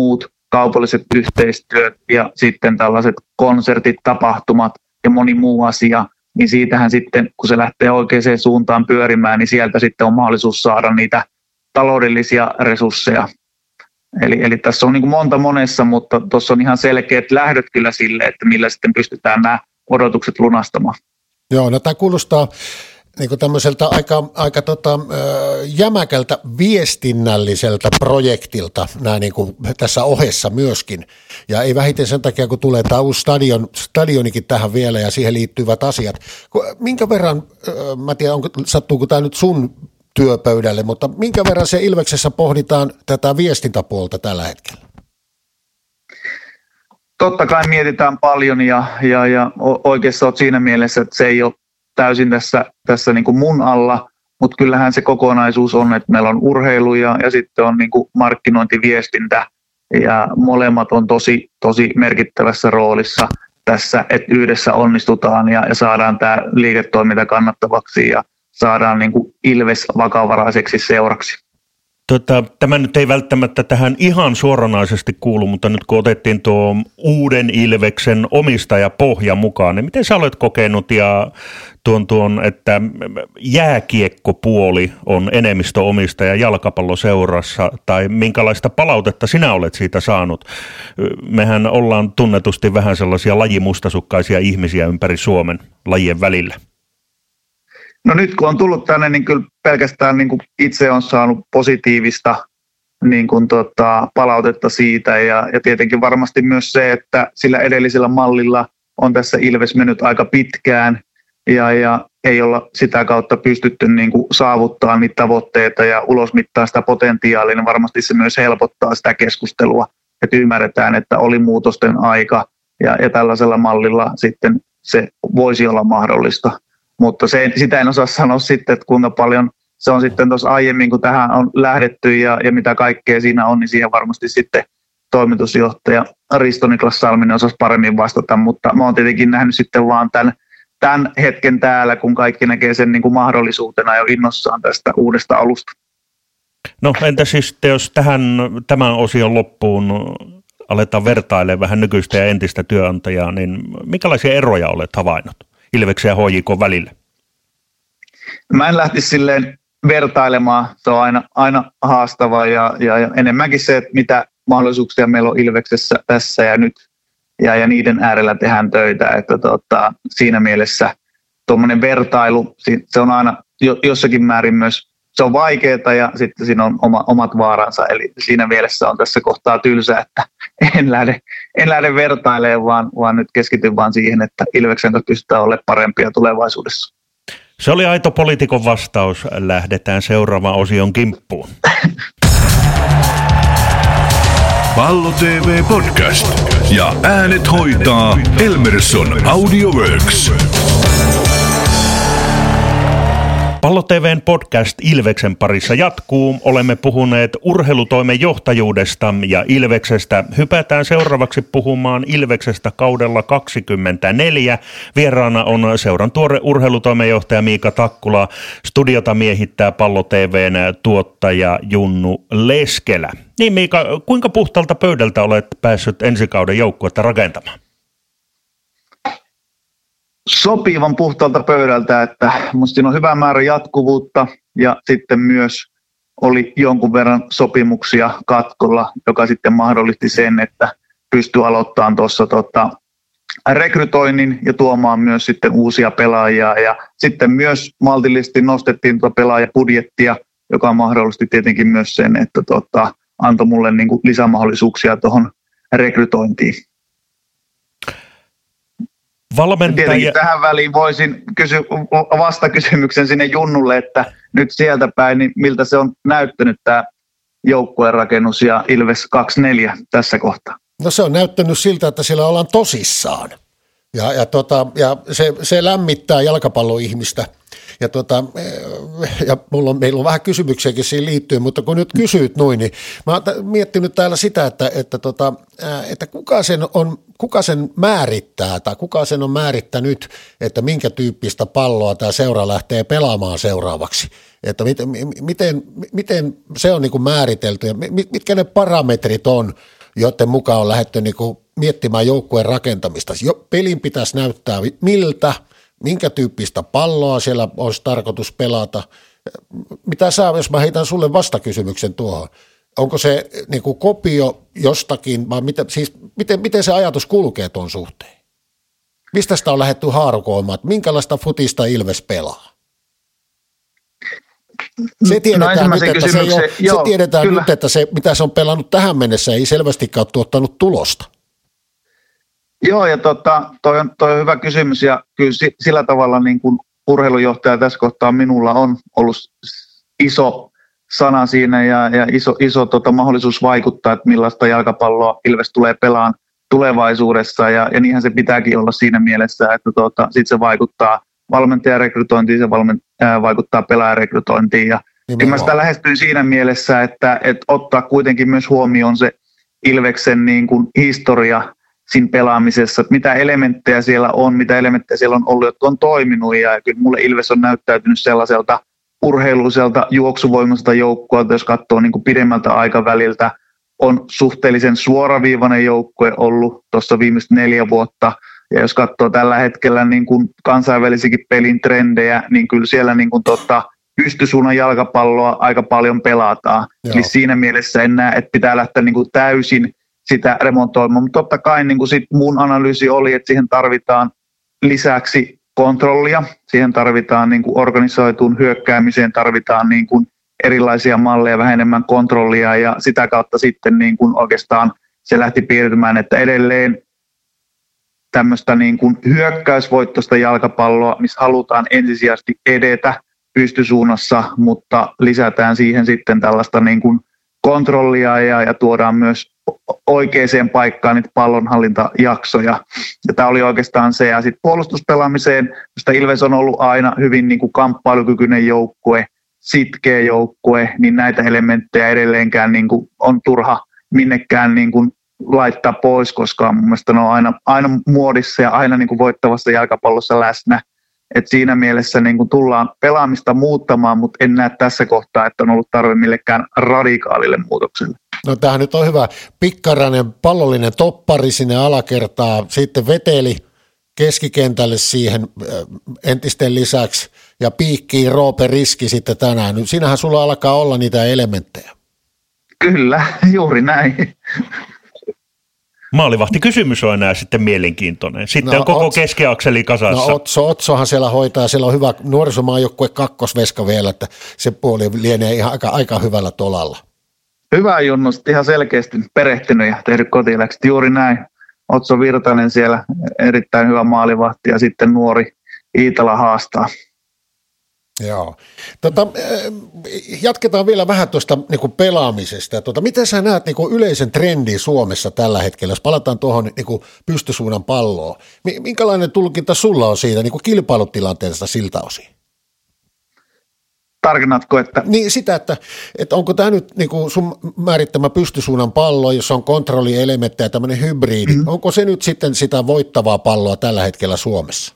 kaupalliset yhteistyöt ja sitten tällaiset konsertit, tapahtumat ja moni muu asia, niin siitähän sitten, kun se lähtee oikeaan suuntaan pyörimään, niin sieltä sitten on mahdollisuus saada niitä taloudellisia resursseja. Eli, eli tässä on niin kuin monta monessa, mutta tuossa on ihan selkeät lähdöt kyllä sille, että millä sitten pystytään nämä odotukset lunastamaan. Joo, no tämä kuulostaa niin kuin tämmöiseltä aika, aika tota, jämäkältä viestinnälliseltä projektilta nämä niin kuin tässä ohessa myöskin. Ja ei vähiten sen takia, kun tulee tämä uusi stadion, stadionikin tähän vielä ja siihen liittyvät asiat. Minkä verran, mä tiedän, onko, sattuuko tämä nyt sun työpöydälle, mutta minkä verran se Ilveksessä pohditaan tätä viestintäpuolta tällä hetkellä? Totta kai mietitään paljon ja, ja, ja oikeassa olet siinä mielessä, että se ei ole täysin tässä, tässä niin kuin mun alla, mutta kyllähän se kokonaisuus on, että meillä on urheilu ja, ja sitten on niin kuin markkinointiviestintä ja molemmat on tosi, tosi merkittävässä roolissa tässä, että yhdessä onnistutaan ja, ja saadaan tämä liiketoiminta kannattavaksi ja saadaan niin kuin Ilves vakavaraiseksi seuraksi. Tota, tämä nyt ei välttämättä tähän ihan suoranaisesti kuulu, mutta nyt kun otettiin tuo uuden Ilveksen omistajapohja mukaan, niin miten sä olet kokenut ja tuon, tuon että jääkiekkopuoli on enemmistöomistaja jalkapalloseurassa, tai minkälaista palautetta sinä olet siitä saanut? Mehän ollaan tunnetusti vähän sellaisia lajimustasukkaisia ihmisiä ympäri Suomen lajien välillä. No nyt kun on tullut tänne, niin kyllä pelkästään niin kuin itse on saanut positiivista niin kuin tota, palautetta siitä ja, ja tietenkin varmasti myös se, että sillä edellisellä mallilla on tässä Ilves mennyt aika pitkään ja, ja ei olla sitä kautta pystytty niin kuin saavuttaa niitä tavoitteita ja ulosmittaa sitä potentiaalia, niin varmasti se myös helpottaa sitä keskustelua, että ymmärretään, että oli muutosten aika ja, ja tällaisella mallilla sitten se voisi olla mahdollista. Mutta se, sitä en osaa sanoa sitten, että kuinka paljon se on sitten tuossa aiemmin, kun tähän on lähdetty ja, ja mitä kaikkea siinä on, niin siihen varmasti sitten toimitusjohtaja Risto Niklas Salminen osasi paremmin vastata, mutta mä oon tietenkin nähnyt sitten vaan tämän, tämän hetken täällä, kun kaikki näkee sen niin kuin mahdollisuutena jo innossaan tästä uudesta alusta. No entä siis, jos tähän tämän osion loppuun aletaan vertailemaan vähän nykyistä ja entistä työnantajaa, niin minkälaisia eroja olet havainnut Ilveksen ja H J K välillä? Mä en lähtisi silleen vertailemaan, se on aina, aina haastavaa ja, ja, ja enemmänkin se, että mitä mahdollisuuksia meillä on Ilveksessä tässä ja nyt ja, ja niiden äärellä tehdään töitä, että tota, siinä mielessä tuommoinen vertailu, se on aina jossakin määrin myös, se on vaikeaa ja sitten siinä on oma, omat vaaransa, eli siinä mielessä on tässä kohtaa tylsä, että en lähde, en lähde vertailemaan, vaan, vaan nyt keskityn vaan siihen, että Ilveksen kanssa pystytään olemaan parempia tulevaisuudessa. Se oli aito poliitikon vastaus. Lähdetään seuraavan osion kimppuun. Pallo T V Podcast ja äänet hoitaa Elmerson Audioworks. Pallo T V:n podcast Ilveksen parissa jatkuu. Olemme puhuneet urheilutoimen johtajuudesta ja Ilveksestä. Hypätään seuraavaksi puhumaan Ilveksestä kaudella kaksikymmentäneljä. Vieraana on seuran tuore urheilutoimenjohtaja Miika Takkula. Studiota miehittää Pallo T V:n tuottaja Junnu Leskelä. Niin Miika, kuinka puhtaalta pöydältä olet päässyt ensi kauden joukkuetta rakentamaan? Sopivan puhtaalta pöydältä, että musta siinä on hyvä määrä jatkuvuutta ja sitten myös oli jonkun verran sopimuksia katkolla, joka sitten mahdollisti sen, että pystyi aloittamaan tuossa tota, rekrytoinnin ja tuomaan myös sitten uusia pelaajia ja sitten myös maltillisesti nostettiin tuota pelaajabudjettia, joka mahdollisti tietenkin myös sen, että tota, antoi mulle niin kuin lisämahdollisuuksia tuohon rekrytointiin. Valmentaja... Tietenkin tähän väliin voisin kysyä vastakysymyksen sinne Junnulle, että nyt sieltä päin, niin miltä se on näyttänyt tämä joukkueen rakennus ja Ilves kaksikymmentäneljä tässä kohtaa? No se on näyttänyt siltä, että siellä ollaan tosissaan ja, ja, tota, ja se, se lämmittää jalkapalloihmistä. Ja, tota, ja mulla on, meillä on vähän kysymyksiäkin siihen liittyen, mutta kun nyt kysyit noin, niin mä oon miettinyt täällä sitä, että, että, tota, että kuka, sen on, kuka sen määrittää tai kuka sen on määrittänyt, että minkä tyyppistä palloa tämä seura lähtee pelaamaan seuraavaksi. Että miten, miten, miten se on niin kuin määritelty ja mitkä ne parametrit on, joiden mukaan on lähdetty niin kuin miettimään joukkueen rakentamista. Jo, pelin pitäisi näyttää miltä, minkä tyyppistä palloa siellä olisi tarkoitus pelata. Mitä sä, jos mä heitän sulle vastakysymyksen tuohon, onko se niin kuin kopio jostakin, vai miten, siis miten, miten se ajatus kulkee tuon suhteen? Mistä sitä on lähdetty haarukoimaan, että minkälaista futista Ilves pelaa? Se tiedetään, no nyt, että se, ole, joo, se tiedetään nyt, että se, mitä se on pelannut tähän mennessä, ei selvästikään ole tuottanut tulosta. Joo, ja tota, toi, on, toi on hyvä kysymys, ja kyllä sillä tavalla niin kuin urheilujohtaja tässä kohtaa minulla on ollut iso sana siinä ja, ja iso, iso tota, mahdollisuus vaikuttaa, että millaista jalkapalloa Ilves tulee pelaan tulevaisuudessa, ja, ja niinhän se pitääkin olla siinä mielessä, että tota, sitten se vaikuttaa valmentajarekrytointiin, se valment, ää, vaikuttaa pelaajarekrytointiin, ja kyllä mä sitä lähestyin siinä mielessä, että, että ottaa kuitenkin myös huomioon se Ilveksen niin kuin historia siinä pelaamisessa, että mitä elementtejä siellä on, mitä elementtejä siellä on ollut, jotka on toiminut, ja kyllä mulle Ilves on näyttäytynyt sellaiselta urheilulliselta juoksuvoimasta joukkueelta, jos katsoo niin kuin pidemmältä aikaväliltä, on suhteellisen suoraviivainen joukkue ollut tuossa viimeiset neljä vuotta, ja jos katsoo tällä hetkellä niin kuin kansainvälisikin pelin trendejä, niin kyllä siellä niin kuin tota, pystysuunnan jalkapalloa aika paljon pelataan. Joo. Eli siinä mielessä en näe, että pitää lähteä niin kuin täysin sitä remontoimaan, mutta totta kai niin kuin sit mun analyysi oli, että siihen tarvitaan lisäksi kontrollia, siihen tarvitaan niin kuin organisoituun hyökkäämiseen, tarvitaan niin kuin erilaisia malleja, vähän enemmän kontrollia, ja sitä kautta sitten niin kuin oikeastaan se lähti piirtymään, että edelleen tämmöistä niin kuin hyökkäysvoittoista jalkapalloa, missä halutaan ensisijaisesti edetä pystysuunnassa, mutta lisätään siihen sitten tällaista niin kuin kontrollia ja, ja tuodaan myös oikeaan paikkaan niitä pallonhallintajaksoja. Ja tämä oli oikeastaan se. Ja sitten puolustuspelaamiseen, josta Ilves on ollut aina hyvin niin kuin kamppailukykyinen joukkue, sitkeä joukkue, niin näitä elementtejä edelleenkään niin kuin on turha minnekään niin kuin laittaa pois, koska mun mielestä ne on aina, aina muodissa ja aina niin kuin voittavassa jalkapallossa läsnä. Et siinä mielessä niin kuin tullaan pelaamista muuttamaan, mutta en näe tässä kohtaa, että on ollut tarve millekään radikaalille muutokselle. No tämähän nyt on hyvä pikkarainen pallollinen toppari sinne alakertaan, sitten veteli keskikentälle siihen entisten lisäksi ja piikkiin Roope Riski sitten tänään. Nyt siinähän sulla alkaa olla niitä elementtejä. Kyllä, juuri näin. Maalivahti kysymys on enää sitten mielenkiintoinen. Sitten no, on koko Otso, keskiakseli kasassa. No Otso, Otsohan siellä hoitaa, siellä on hyvä nuorisomaajoukkue kakkosveska vielä, että se puoli lienee ihan aika, aika hyvällä tolalla. Hyvä Junnu, ihan selkeästi perehtynyt ja tehnyt kotiläkset. Juuri näin. Otso Virtanen siellä, erittäin hyvä maalivahti ja sitten nuori Iitala haastaa. Joo. Tota, jatketaan vielä vähän tuosta niin pelaamisesta. Tota, miten sä näet niin yleisen trendin Suomessa tällä hetkellä, jos palataan tuohon niin pystysuunnan palloon? Minkälainen tulkinta sulla on siitä niin kilpailutilanteesta siltä osin? Tarkennatko, että... Niin sitä, että, että onko tämä nyt niin kuin sun määrittämä pystysuunnan pallo, jossa on kontrollielementtejä ja tämmöinen hybridi, mm-hmm. onko se nyt sitten sitä voittavaa palloa tällä hetkellä Suomessa?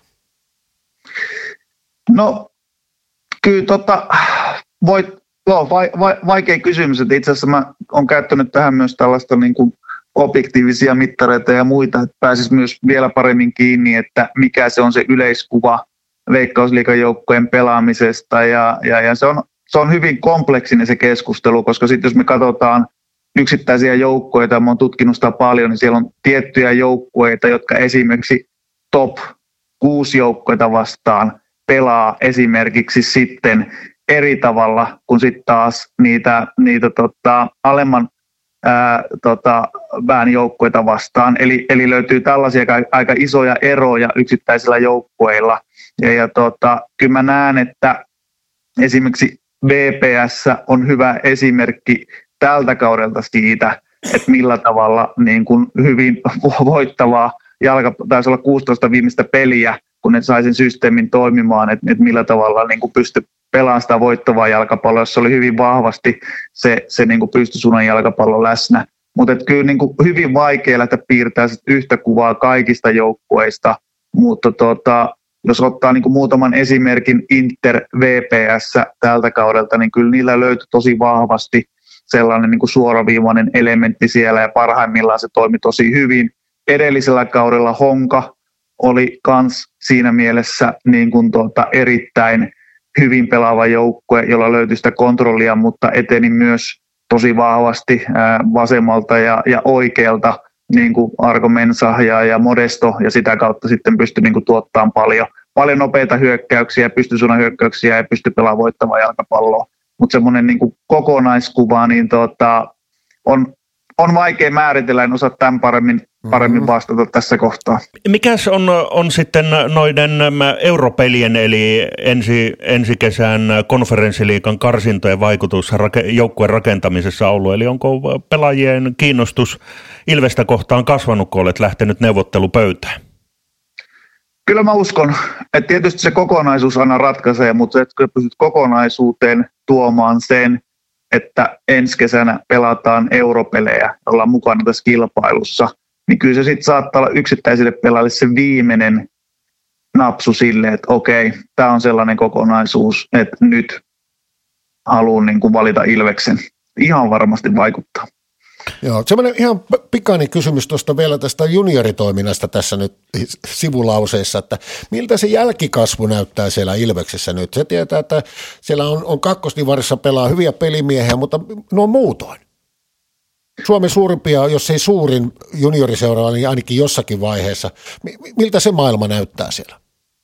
No... Kyllä tota, voit, no, vai, vai, vaikea kysymys, että itse asiassa mä oon käyttänyt tähän myös tällaista niin kuin objektiivisia mittareita ja muita, että pääsisi myös vielä paremmin kiinni, että mikä se on se yleiskuva Veikkausliigan joukkojen pelaamisesta ja, ja, ja se, on, se on hyvin kompleksinen se keskustelu, koska sitten jos me katsotaan yksittäisiä joukkoja, mä oon tutkinut sitä paljon, niin siellä on tiettyjä joukkueita, jotka esimerkiksi top kuusi joukkoita vastaan pelaa esimerkiksi sitten eri tavalla kuin sitten taas niitä, niitä tota, alemman ää, tota, vään joukkueita vastaan. Eli, eli löytyy tällaisia aika, aika isoja eroja yksittäisillä joukkueilla. Ja, ja tota, kyllä mä näen, että esimerkiksi V P S on hyvä esimerkki tältä kaudelta siitä, että millä tavalla niin kuin hyvin voittavaa jalka, taisi olla kuusitoista viimeistä peliä, kun ne sai sen systeemin toimimaan, että, että millä tavalla niin kuin pystyi pelaamaan sitä voittavaa jalkapalloa, jossa oli hyvin vahvasti se, se niin kuin pystysuunnan jalkapallo läsnä. Mutta kyllä niin kuin hyvin vaikea lähteä piirtää yhtä kuvaa kaikista joukkueista, mutta tota, jos ottaa niin kuin muutaman esimerkin Inter V P S tältä kaudelta, niin kyllä niillä löytyi tosi vahvasti sellainen niin kuin suoraviivainen elementti siellä ja parhaimmillaan se toimi tosi hyvin. Edellisellä kaudella Honka oli kans siinä mielessä niin kuin tuota erittäin hyvin pelaava joukkue, jolla löytyi sitä kontrollia, mutta eteni myös tosi vahvasti ää, vasemmalta ja, ja oikealta, niin kuin Argo Mensah ja, ja Modesto, ja sitä kautta sitten pystyi niin kuin tuottamaan paljon, paljon nopeita hyökkäyksiä, pystysuunnan hyökkäyksiä ja pystyi pelaamaan voittavaa jalkapalloa. Mutta semmoinen niin kuin kokonaiskuva niin tota, on, on vaikea määritellä, en osaa tämän paremmin, paremmin vastata tässä kohtaa. Mikäs on, on sitten noiden europelien eli ensi, ensi kesän konferenssiliigan karsintojen vaikutus joukkueen rakentamisessa ollut? Eli onko pelaajien kiinnostus Ilvestä kohtaan kasvanut, kun olet lähtenyt neuvottelupöytään? Kyllä mä uskon, että tietysti se kokonaisuus aina ratkaisee, mutta että pystyt kokonaisuuteen tuomaan sen, että ensi kesänä pelataan europelejä, ollaan mukana tässä kilpailussa, niin kyllä se sitten saattaa olla yksittäisille pelaajille se viimeinen napsu sille, että okei, tämä on sellainen kokonaisuus, että nyt haluan niin kuin valita Ilveksen. Ihan varmasti vaikuttaa. Joo, semmoinen ihan pikainen kysymys tuosta vielä tästä junioritoiminnasta tässä nyt sivulauseessa, että miltä se jälkikasvu näyttää siellä Ilveksessä nyt? Se tietää, että siellä on, on kakkosdivarissa pelaa hyviä pelimiehiä, mutta no muutoin. Suomen suurimpia, jos ei suurin junioriseura, niin ainakin jossakin vaiheessa. Miltä se maailma näyttää siellä?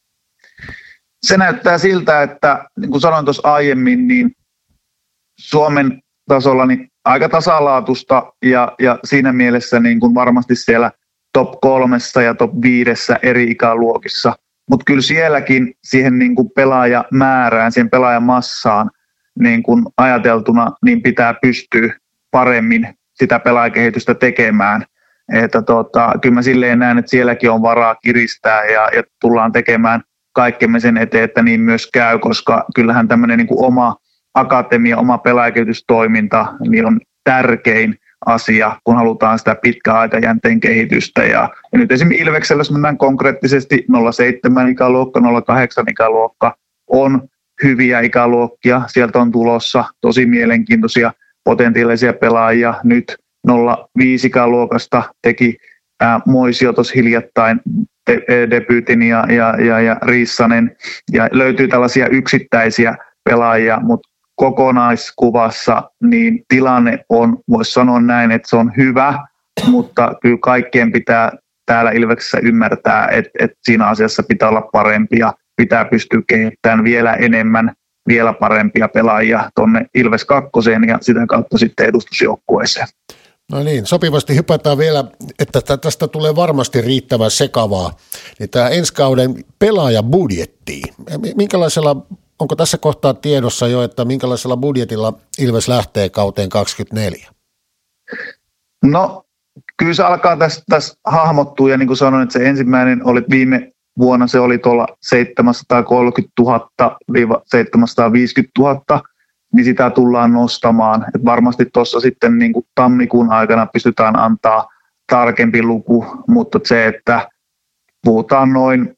Se näyttää siltä, että niin kuin sanoin tuossa aiemmin, niin Suomen tasolla niin aika tasalaatusta ja, ja siinä mielessä niin kuin varmasti siellä top kolmessa ja top viidessä eri ikäluokissa. Mutta kyllä sielläkin siihen niin kuin pelaajamäärään, siihen pelaajamassaan niin kuin ajateltuna, niin pitää pystyä paremmin sitä pelaajakehitystä tekemään. Että tota, kyllä mä silleen näen, että sielläkin on varaa kiristää ja, ja tullaan tekemään kaikkemme sen eteen, että niin myös käy, koska kyllähän tämmöinen niin kuin oma akatemia, oma pelaajakehitystoiminta niin on tärkein asia, kun halutaan sitä pitkäaikajänteen kehitystä. Ja, ja nyt esimerkiksi Ilveksellä, jos mennään konkreettisesti nolla seitsemän ikäluokka, nolla kahdeksan ikäluokka, on hyviä ikäluokkia. Sieltä on tulossa tosi mielenkiintoisia potentiaalisia pelaajia. Nyt nolla viisi ikäluokasta teki ää, Moisio tuossa hiljattain de- debyytin ja, ja, ja, ja Riissanen. Ja löytyy tällaisia yksittäisiä pelaajia, mutta kokonaiskuvassa niin tilanne on, voisi sanoa näin, että se on hyvä, mutta kyllä kaikkien pitää täällä Ilveksessä ymmärtää, että, että siinä asiassa pitää olla parempia, pitää pystyä kehittämään vielä enemmän, vielä parempia pelaajia tuonne Ilves kakkoseen ja sitä kautta sitten edustusjoukkueeseen. No niin, sopivasti hypätään vielä, että tästä tulee varmasti riittävän sekavaa, niin tämä ensi kauden pelaajabudjetti, minkälaisella onko tässä kohtaa tiedossa jo, että minkälaisella budjetilla Ilves lähtee kauteen kaksikymmentäneljä? No, kyllä se alkaa tässä, tässä hahmottua, ja niin kuin sanoin, että se ensimmäinen oli viime vuonna, se oli tuolla seitsemänsataakolmekymmentätuhatta seitsemänsataaviisikymmentätuhatta, niin sitä tullaan nostamaan. Et varmasti tuossa sitten niin kuin tammikuun aikana pystytään antaa tarkempi luku, mutta se, että puhutaan noin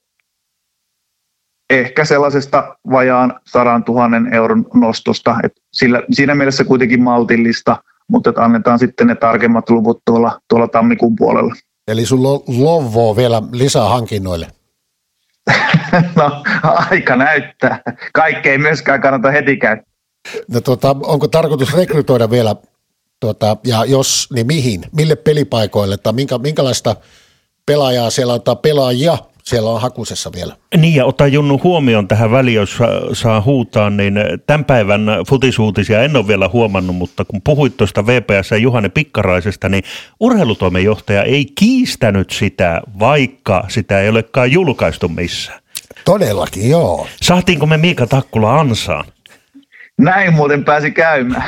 ehkä sellaisesta vajaan sadan tuhannen euron nostosta, että sillä, siinä mielessä kuitenkin maltillista, mutta että annetaan sitten ne tarkemmat luvut tuolla, tuolla tammikuun puolella. Eli sun lovoo vielä lisää hankinnoille? No, aika näyttää. Kaikkea ei myöskään kannata heti käyttää. No, tuota, onko tarkoitus rekrytoida vielä, tuota, ja jos, niin mihin? Mille pelipaikoille? Tai minkä, minkälaista pelaajaa siellä on, tai pelaajia siellä on hakusessa vielä? Niin, ja ota Junnu huomioon tähän väliin, jos saa huutaa, niin tämän päivän futisuutisia en ole vielä huomannut, mutta kun puhuit tuosta V P S Juhani Pikkaraisesta, niin urheilutoimenjohtaja ei kiistänyt sitä, vaikka sitä ei olekaan julkaistu missään. Todellakin, joo. Saatiinko me Miika Takkula ansaan? Näin muuten pääsi käymään.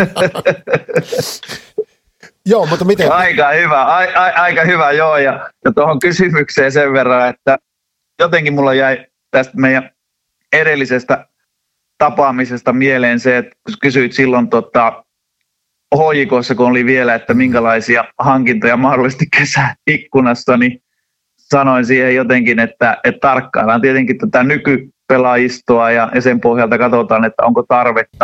Joo, mutta miten? Aika hyvä, a, a, aika hyvä, joo. Ja, ja tuohon kysymykseen sen verran, että jotenkin mulla jäi tästä meidän edellisestä tapaamisesta mieleen se, että kun kysyit silloin tota, H J K:ssa, kun oli vielä, että minkälaisia hankintoja mahdollisesti kesäikkunassa, niin sanoin siihen jotenkin, että, että tarkkaillaan tietenkin tätä nykypelaajistoa ja, ja sen pohjalta katsotaan, että onko tarvetta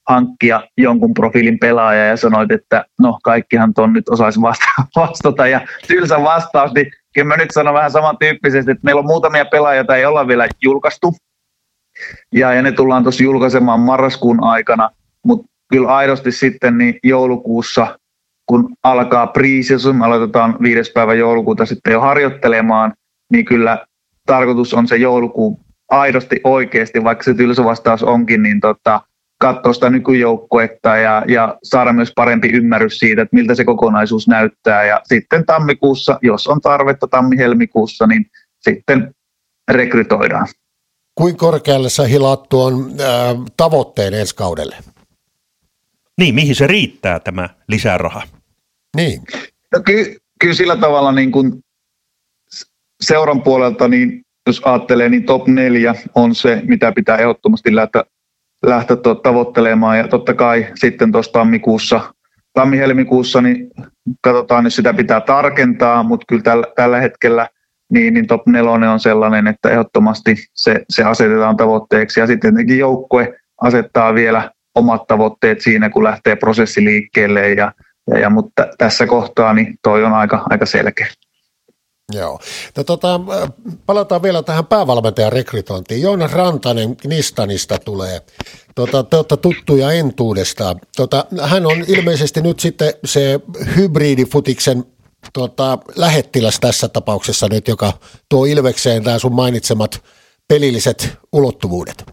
hankkia jonkun profiilin pelaaja ja sanoit, että no kaikkihan ton nyt osaisi vasta- vastata ja tylsä vastaus, niin kyllä mä nyt sanon vähän samantyyppisesti, että meillä on muutamia pelaajia, joita ei olla vielä julkaistu ja, ja ne tullaan tuossa julkaisemaan marraskuun aikana, mutta kyllä aidosti sitten niin joulukuussa, kun alkaa pre-season, me aloitetaan viides päivä joulukuuta sitten jo harjoittelemaan, niin kyllä tarkoitus on se joulukuu aidosti oikeasti, vaikka se tylsä vastaus onkin, niin tota, katsoa sitä nykyjoukkuetta ja, ja saada myös parempi ymmärrys siitä, että miltä se kokonaisuus näyttää. Ja sitten tammikuussa, jos on tarvetta tammi-helmikuussa, niin sitten rekrytoidaan. Kuinka korkealle sä hilaat tuon äh, tavoitteen ensi kaudelle? Niin, mihin se riittää tämä lisäraha? Niin. No, ky- kyllä sillä tavalla niin kuin seuran puolelta, niin jos ajattelee, niin top neljä on se, mitä pitää ehdottomasti lähteä, lähteä tavoittelemaan. Ja totta kai sitten tuossa tammikuussa, tammi-helmikuussa, niin katsotaan, jos sitä pitää tarkentaa, mutta kyllä tällä, tällä hetkellä niin, niin top nelonen on sellainen, että ehdottomasti se, se asetetaan tavoitteeksi. Ja sitten tietenkin joukkue asettaa vielä omat tavoitteet siinä, kun lähtee prosessi liikkeelle. Ja, ja, ja, mutta tässä kohtaa niin toi on aika, aika selkeä. Joo. No, tota, palataan vielä tähän päävalmentajan rekrytointiin. Joonas Rantanen Nistanista tulee. Tota, te olette tuttuja entuudestaan. Tota, hän on ilmeisesti nyt sitten se hybridifutiksen tota, lähettiläs tässä tapauksessa nyt, joka tuo Ilvekseen nämä sun mainitsemat pelilliset ulottuvuudet.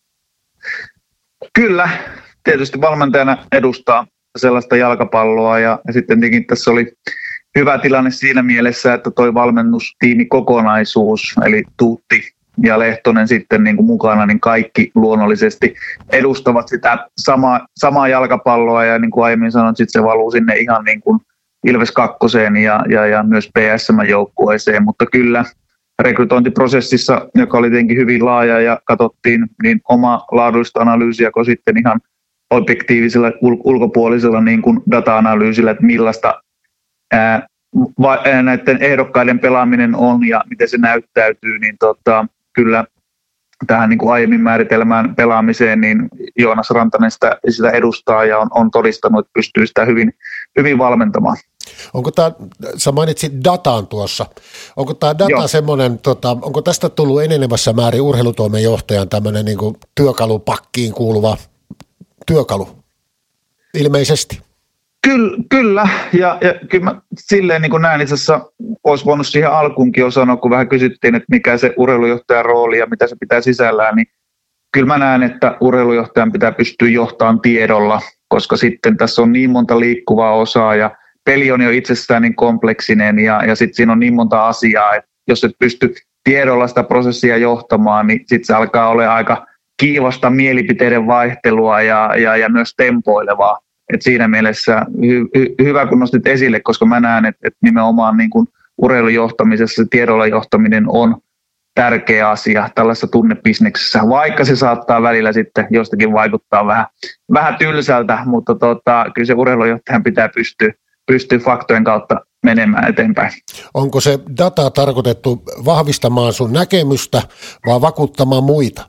Kyllä, tietysti valmentajana edustaa sellaista jalkapalloa ja, ja sitten tietenkin tässä oli hyvä tilanne siinä mielessä, että toi valmennustiimi kokonaisuus, eli Tuutti ja Lehtonen sitten niin kuin mukana, niin kaikki luonnollisesti edustavat sitä samaa, samaa jalkapalloa ja niin kuin aiemmin sanoin, sitten se valuu sinne ihan niin kuin Ilves kakkoseen ja, ja, ja myös P S M-joukkueeseen, mutta kyllä rekrytointiprosessissa, joka oli tietenkin hyvin laaja ja katsottiin niin oma laadullista analyysiä kuin sitten ihan objektiivisella ul- ulkopuolisella niin kuin data-analyysillä, että millaista ää, va- ää, näiden ehdokkaiden pelaaminen on ja miten se näyttäytyy, niin tota, kyllä tähän niin kuin aiemmin määritelmään pelaamiseen, niin Joonas Rantanen sitä, sitä edustaa ja on, on todistanut, että pystyy sitä hyvin, hyvin valmentamaan. Onko tämä, sä mainitsit datan tuossa, onko tämä data Joo. semmoinen, tota, onko tästä tullut enenevässä määrin urheilutoimenjohtajan tämmöinen niin kuin työkalupakkiin kuuluva työkalu, ilmeisesti? Kyllä, kyllä. Ja, ja kyllä mä silleen niin kuin näin, itse asiassa olisi voinut siihen alkuunkin jo sanoa, kun vähän kysyttiin, että mikä se urheilujohtajan rooli ja mitä se pitää sisällään, niin kyllä mä näen, että urheilujohtajan pitää pystyä johtamaan tiedolla, koska sitten tässä on niin monta liikkuvaa osaa ja peli on jo itsestään niin kompleksinen ja, ja sitten siinä on niin monta asiaa, että jos et pysty tiedolla sitä prosessia johtamaan, niin sitten se alkaa olla aika kiivasta mielipiteiden vaihtelua ja, ja, ja myös tempoilevaa. Et siinä mielessä hy, hy, hyvä, kun nostit esille, koska mä näen, että et nimenomaan niin kuin urheilujohtamisessa tiedolla johtaminen on tärkeä asia tällaisessa tunnebisneksessä, vaikka se saattaa välillä sitten jostakin vaikuttaa vähän, vähän tylsältä, mutta tota, kyllä se urheilujohtajan pitää pystyä, pystyä faktojen kautta menemään eteenpäin. Onko se data tarkoitettu vahvistamaan sun näkemystä vai vakuuttamaan muita?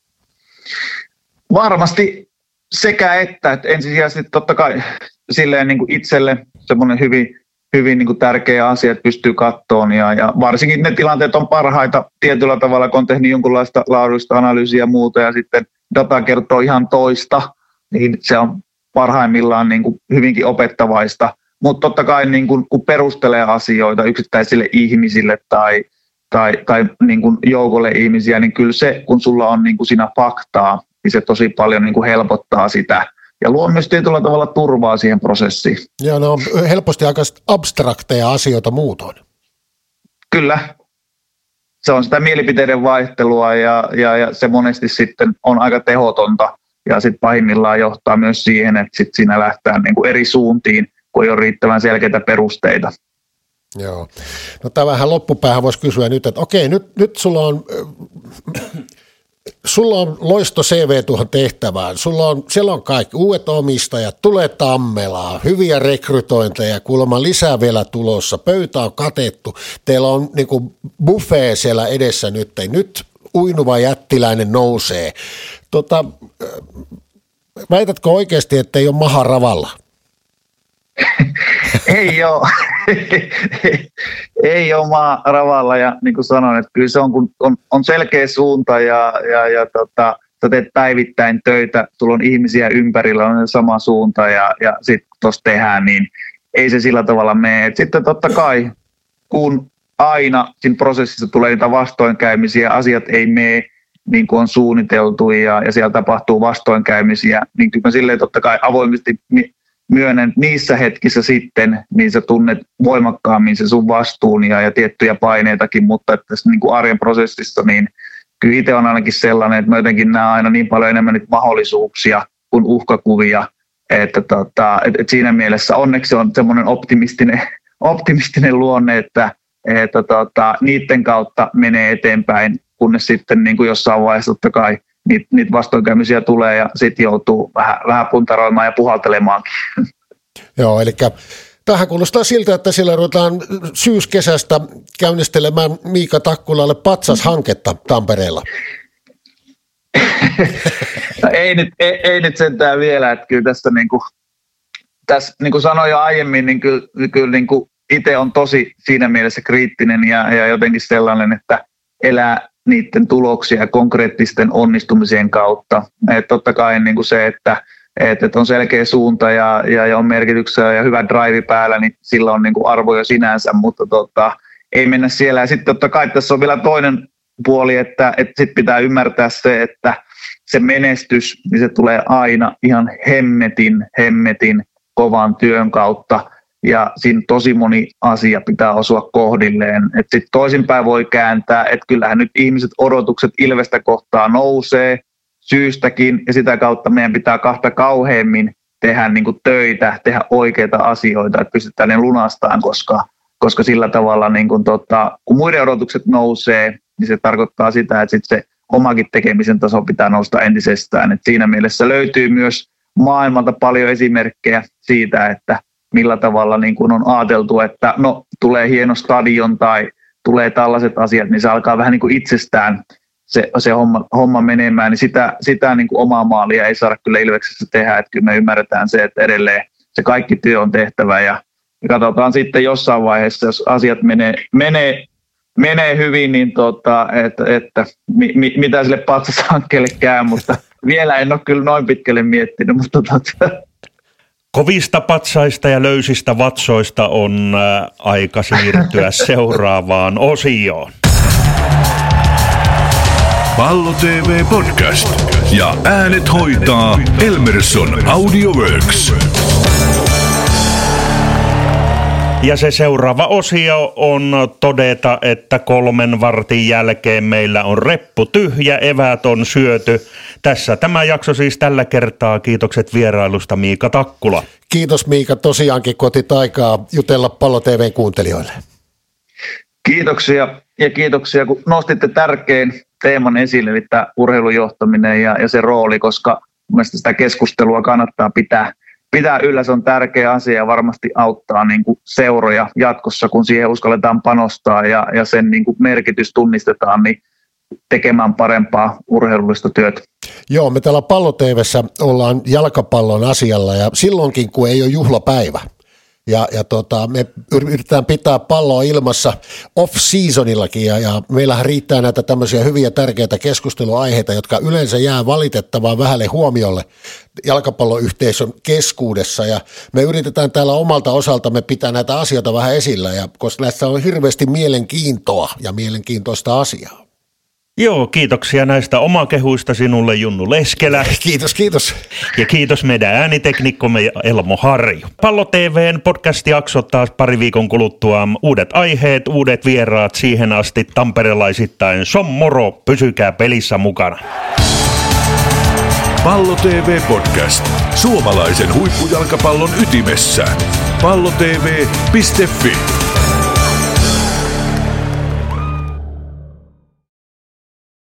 Varmasti sekä että, että ensisijaisesti totta kai silleen niin kuin itselle semmoinen hyvin, hyvin niin kuin tärkeä asia, että pystyy kattoon ja, ja varsinkin ne tilanteet on parhaita tietyllä tavalla, kun on tehnyt jonkunlaista laadullista analyysiä ja muuta ja sitten data kertoo ihan toista, niin se on parhaimmillaan niin kuin hyvinkin opettavaista, mutta totta kai niin kuin, kun perustelee asioita yksittäisille ihmisille tai, tai, tai niin kuin joukolle ihmisiä, niin kyllä se, kun sulla on niin kuin siinä faktaa, niin se tosi paljon niin kuin helpottaa sitä ja luo myös tietyllä tavalla turvaa siihen prosessiin. Joo, ne on helposti aika abstrakteja asioita muutoin. Kyllä. Se on sitä mielipiteiden vaihtelua ja, ja, ja se monesti sitten on aika tehotonta ja sitten pahimmillaan johtaa myös siihen, että sit siinä lähtee niin kuin eri suuntiin, kun ei ole riittävän selkeitä perusteita. Joo. No tämä vähän loppupäähän voisi kysyä nyt, että okei, nyt, nyt sulla on... Sulla on loisto C V tuohon tehtävään, sulla on, siellä on kaikki uudet omistajat, tulee Tammelaa, hyviä rekrytointeja, kuulemma lisää vielä tulossa, pöytä on katettu, teillä on niin kuin buffet siellä edessä nyt, nyt uinuva jättiläinen nousee. Tota, Väitätkö oikeasti, että ei ole maha ravalla? Ei ole. Ei ole maa ravalla ja niin kuin sanoin, että kyllä se on, kun on, on selkeä suunta ja, ja, ja tota, sä teet päivittäin töitä, sulla on ihmisiä ympärillä, on sama suunta ja, ja sitten tuossa tehdään, niin ei se sillä tavalla mene. Et sitten totta kai, kun aina siinä prosessissa tulee niitä vastoinkäymisiä, asiat ei mene niin kuin on suunniteltu ja, ja siellä tapahtuu vastoinkäymisiä, niin kyllä mä silleen totta kai avoimesti myönnän, että niissä hetkissä sitten, niin sä tunnet voimakkaammin se sun vastuun ja, ja tiettyjä paineitakin, mutta että tässä niin kuin arjen prosessissa, niin kyllä itse on ainakin sellainen, että mä jotenkin näen aina niin paljon enemmän niitä mahdollisuuksia kuin uhkakuvia, että tota, et, et siinä mielessä onneksi on semmoinen optimistinen, optimistinen luonne, että, että tota, niiden kautta menee eteenpäin, kunnes sitten niin kuin jossain vaiheessa totta kai niitä, niitä vastoinkäymisiä tulee ja sitten joutuu vähän, vähän puntaroimaan ja puhaltelemaankin. Joo, eli tähän kuulostaa siltä, että siellä ruvetaan syyskesästä käynnistelemään Miika Takkulalle patsashanketta Tampereella. No ei, nyt, ei, ei nyt sentään vielä, että kyllä tässä niin kuin, tässä, niin kuin sanoin jo aiemmin, niin kyllä, kyllä niin kuin itse on tosi siinä mielessä kriittinen ja, ja jotenkin sellainen, että elää niiden tuloksia ja konkreettisten onnistumisien kautta. Et totta kai niin kuin se, että et on selkeä suunta ja, ja, ja on merkityksiä ja hyvä drive päällä, niin sillä on niin kuin arvo jo sinänsä, mutta tota, ei mennä siellä. Ja sitten totta kai tässä on vielä toinen puoli, että, että sitten pitää ymmärtää se, että se menestys, niin se tulee aina ihan hemmetin, hemmetin kovan työn kautta. Ja siinä tosi moni asia pitää osua kohdilleen. Sitten toisinpäin voi kääntää, että kyllähän nyt ihmiset odotukset Ilvestä kohtaa nousee syystäkin, ja sitä kautta meidän pitää kahta kauheammin tehdä niin kuin töitä, tehdä oikeita asioita, että pystytään ne lunastamaan, koska, koska sillä tavalla niin kuin tota, kun muiden odotukset nousee, niin se tarkoittaa sitä, että sit se omakin tekemisen taso pitää nousta entisestään. Et siinä mielessä löytyy myös maailmalta paljon esimerkkejä siitä, että millä tavalla niin kun on ajateltu, että no tulee hieno stadion tai tulee tällaiset asiat, niin se alkaa vähän niin kuin itsestään se, se homma, homma menemään, niin sitä, sitä niin kuin omaa maalia ei saada kyllä Ilveksessä tehdä, että kyllä me ymmärretään se, että edelleen se kaikki työ on tehtävä ja katsotaan sitten jossain vaiheessa, jos asiat menee, menee, menee hyvin, niin tota, että, että mi, mi, mitä sille patsashankkeelle käy, mutta vielä en ole kyllä noin pitkälle miettinyt, mutta tota, kovista patsaista ja löysistä vatsoista on äh, aika siirtyä seuraavaan osioon. Pallo T V Podcast ja äänet hoitaa Elmerson Audioworks. Ja se seuraava osio on todeta, että kolmen vartin jälkeen meillä on reppu tyhjä, eväät on syöty. Tässä tämä jakso siis tällä kertaa. Kiitokset vierailusta Miika Takkula. Kiitos Miika, tosiaankin kun otit aikaa jutella Pallo T V:n kuuntelijoille. Kiitoksia ja kiitoksia kun nostitte tärkeän teeman esille, eli tämä urheilujohtaminen ja, ja se rooli, koska mielestäni sitä keskustelua kannattaa pitää, pitää yllä. Se on tärkeä asia ja varmasti auttaa niin kuin seuroja jatkossa, kun siihen uskalletaan panostaa ja, ja sen niin kuin merkitys tunnistetaan, niin tekemään parempaa urheilullista työtä. Joo, me täällä Pallo T V:ssä ollaan jalkapallon asialla ja silloinkin, kun ei ole juhlapäivä. Ja, ja tota, me yritetään pitää palloa ilmassa off-seasonillakin ja, ja meillähän riittää näitä tämmöisiä hyviä tärkeitä keskusteluaiheita, jotka yleensä jää valitettavan vähälle huomiolle jalkapalloyhteisön keskuudessa ja me yritetään täällä omalta osaltamme pitää näitä asioita vähän esillä, ja, koska näissä on hirveästi mielenkiintoa ja mielenkiintoista asiaa. Joo, kiitoksia näistä omakehuista sinulle, Junnu Leskelä. Kiitos, kiitos. Ja kiitos meidän ääniteknikkomme Elmo Harju. Pallo T V:n podcast-jaksot taas pari viikon kuluttua. Uudet aiheet, uudet vieraat, siihen asti tamperelaisittain. Som moro, pysykää pelissä mukana. Pallo T V Podcast. Suomalaisen huippujalkapallon ytimessä. pallo t v piste f i